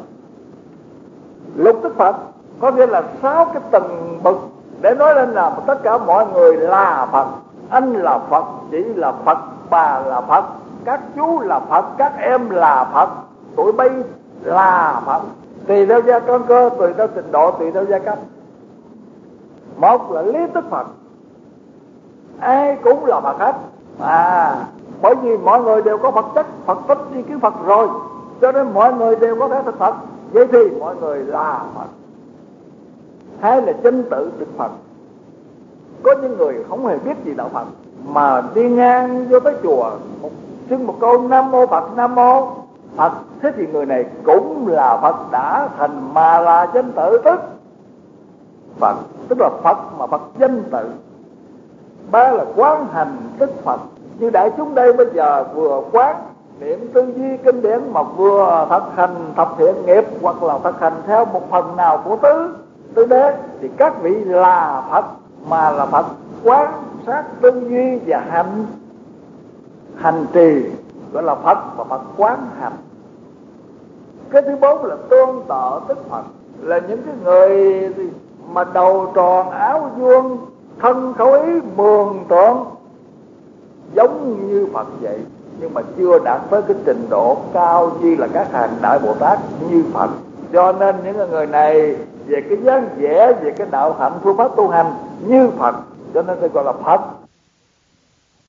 Lục tức Phật có nghĩa là 6 cái tầng bậc để nói lên là tất cả mọi người là Phật. Anh là Phật, chị là Phật, bà là Phật, các chú là Phật, các em là Phật, tụi bay là Phật. Tùy theo gia căn cơ, tùy theo trình độ, tùy theo gia cấp. Một là lý tức Phật, ai cũng là Phật hết. Bởi vì mọi người đều có Phật chất, Phật tánh tri kiến Phật rồi, cho nên mọi người đều có thể thực Phật. Vậy thì mọi người là Phật. Hai là chân tự Đức Phật. Có những người không hề biết gì đạo Phật mà đi ngang vô tới chùa xưng một câu Nam Mô Phật, Nam Mô Phật, thế thì người này cũng là Phật đã thành, mà là danh tự tức Phật, tức là Phật mà Phật danh tự. Ba là quán hành tức Phật, như đại chúng đây bây giờ vừa quán niệm tư duy kinh điển mà vừa thực hành thập thiện nghiệp, hoặc là thực hành theo một phần nào của tứ đế, thì các vị là Phật, mà là Phật quán sát tư duy và hành trì, gọi là Phật và Phật quán hành. Cái thứ bốn là tôn tợ tức Phật, là những cái người mà đầu tròn áo vuông, thân khẩu ý mường tượng giống như Phật vậy, nhưng mà chưa đạt tới cái trình độ cao như là các hàng đại Bồ Tát như Phật. Cho nên những người này về cái dáng vẻ, về cái đạo hạnh phương pháp tu hành như Phật, cho nên tôi gọi là Phật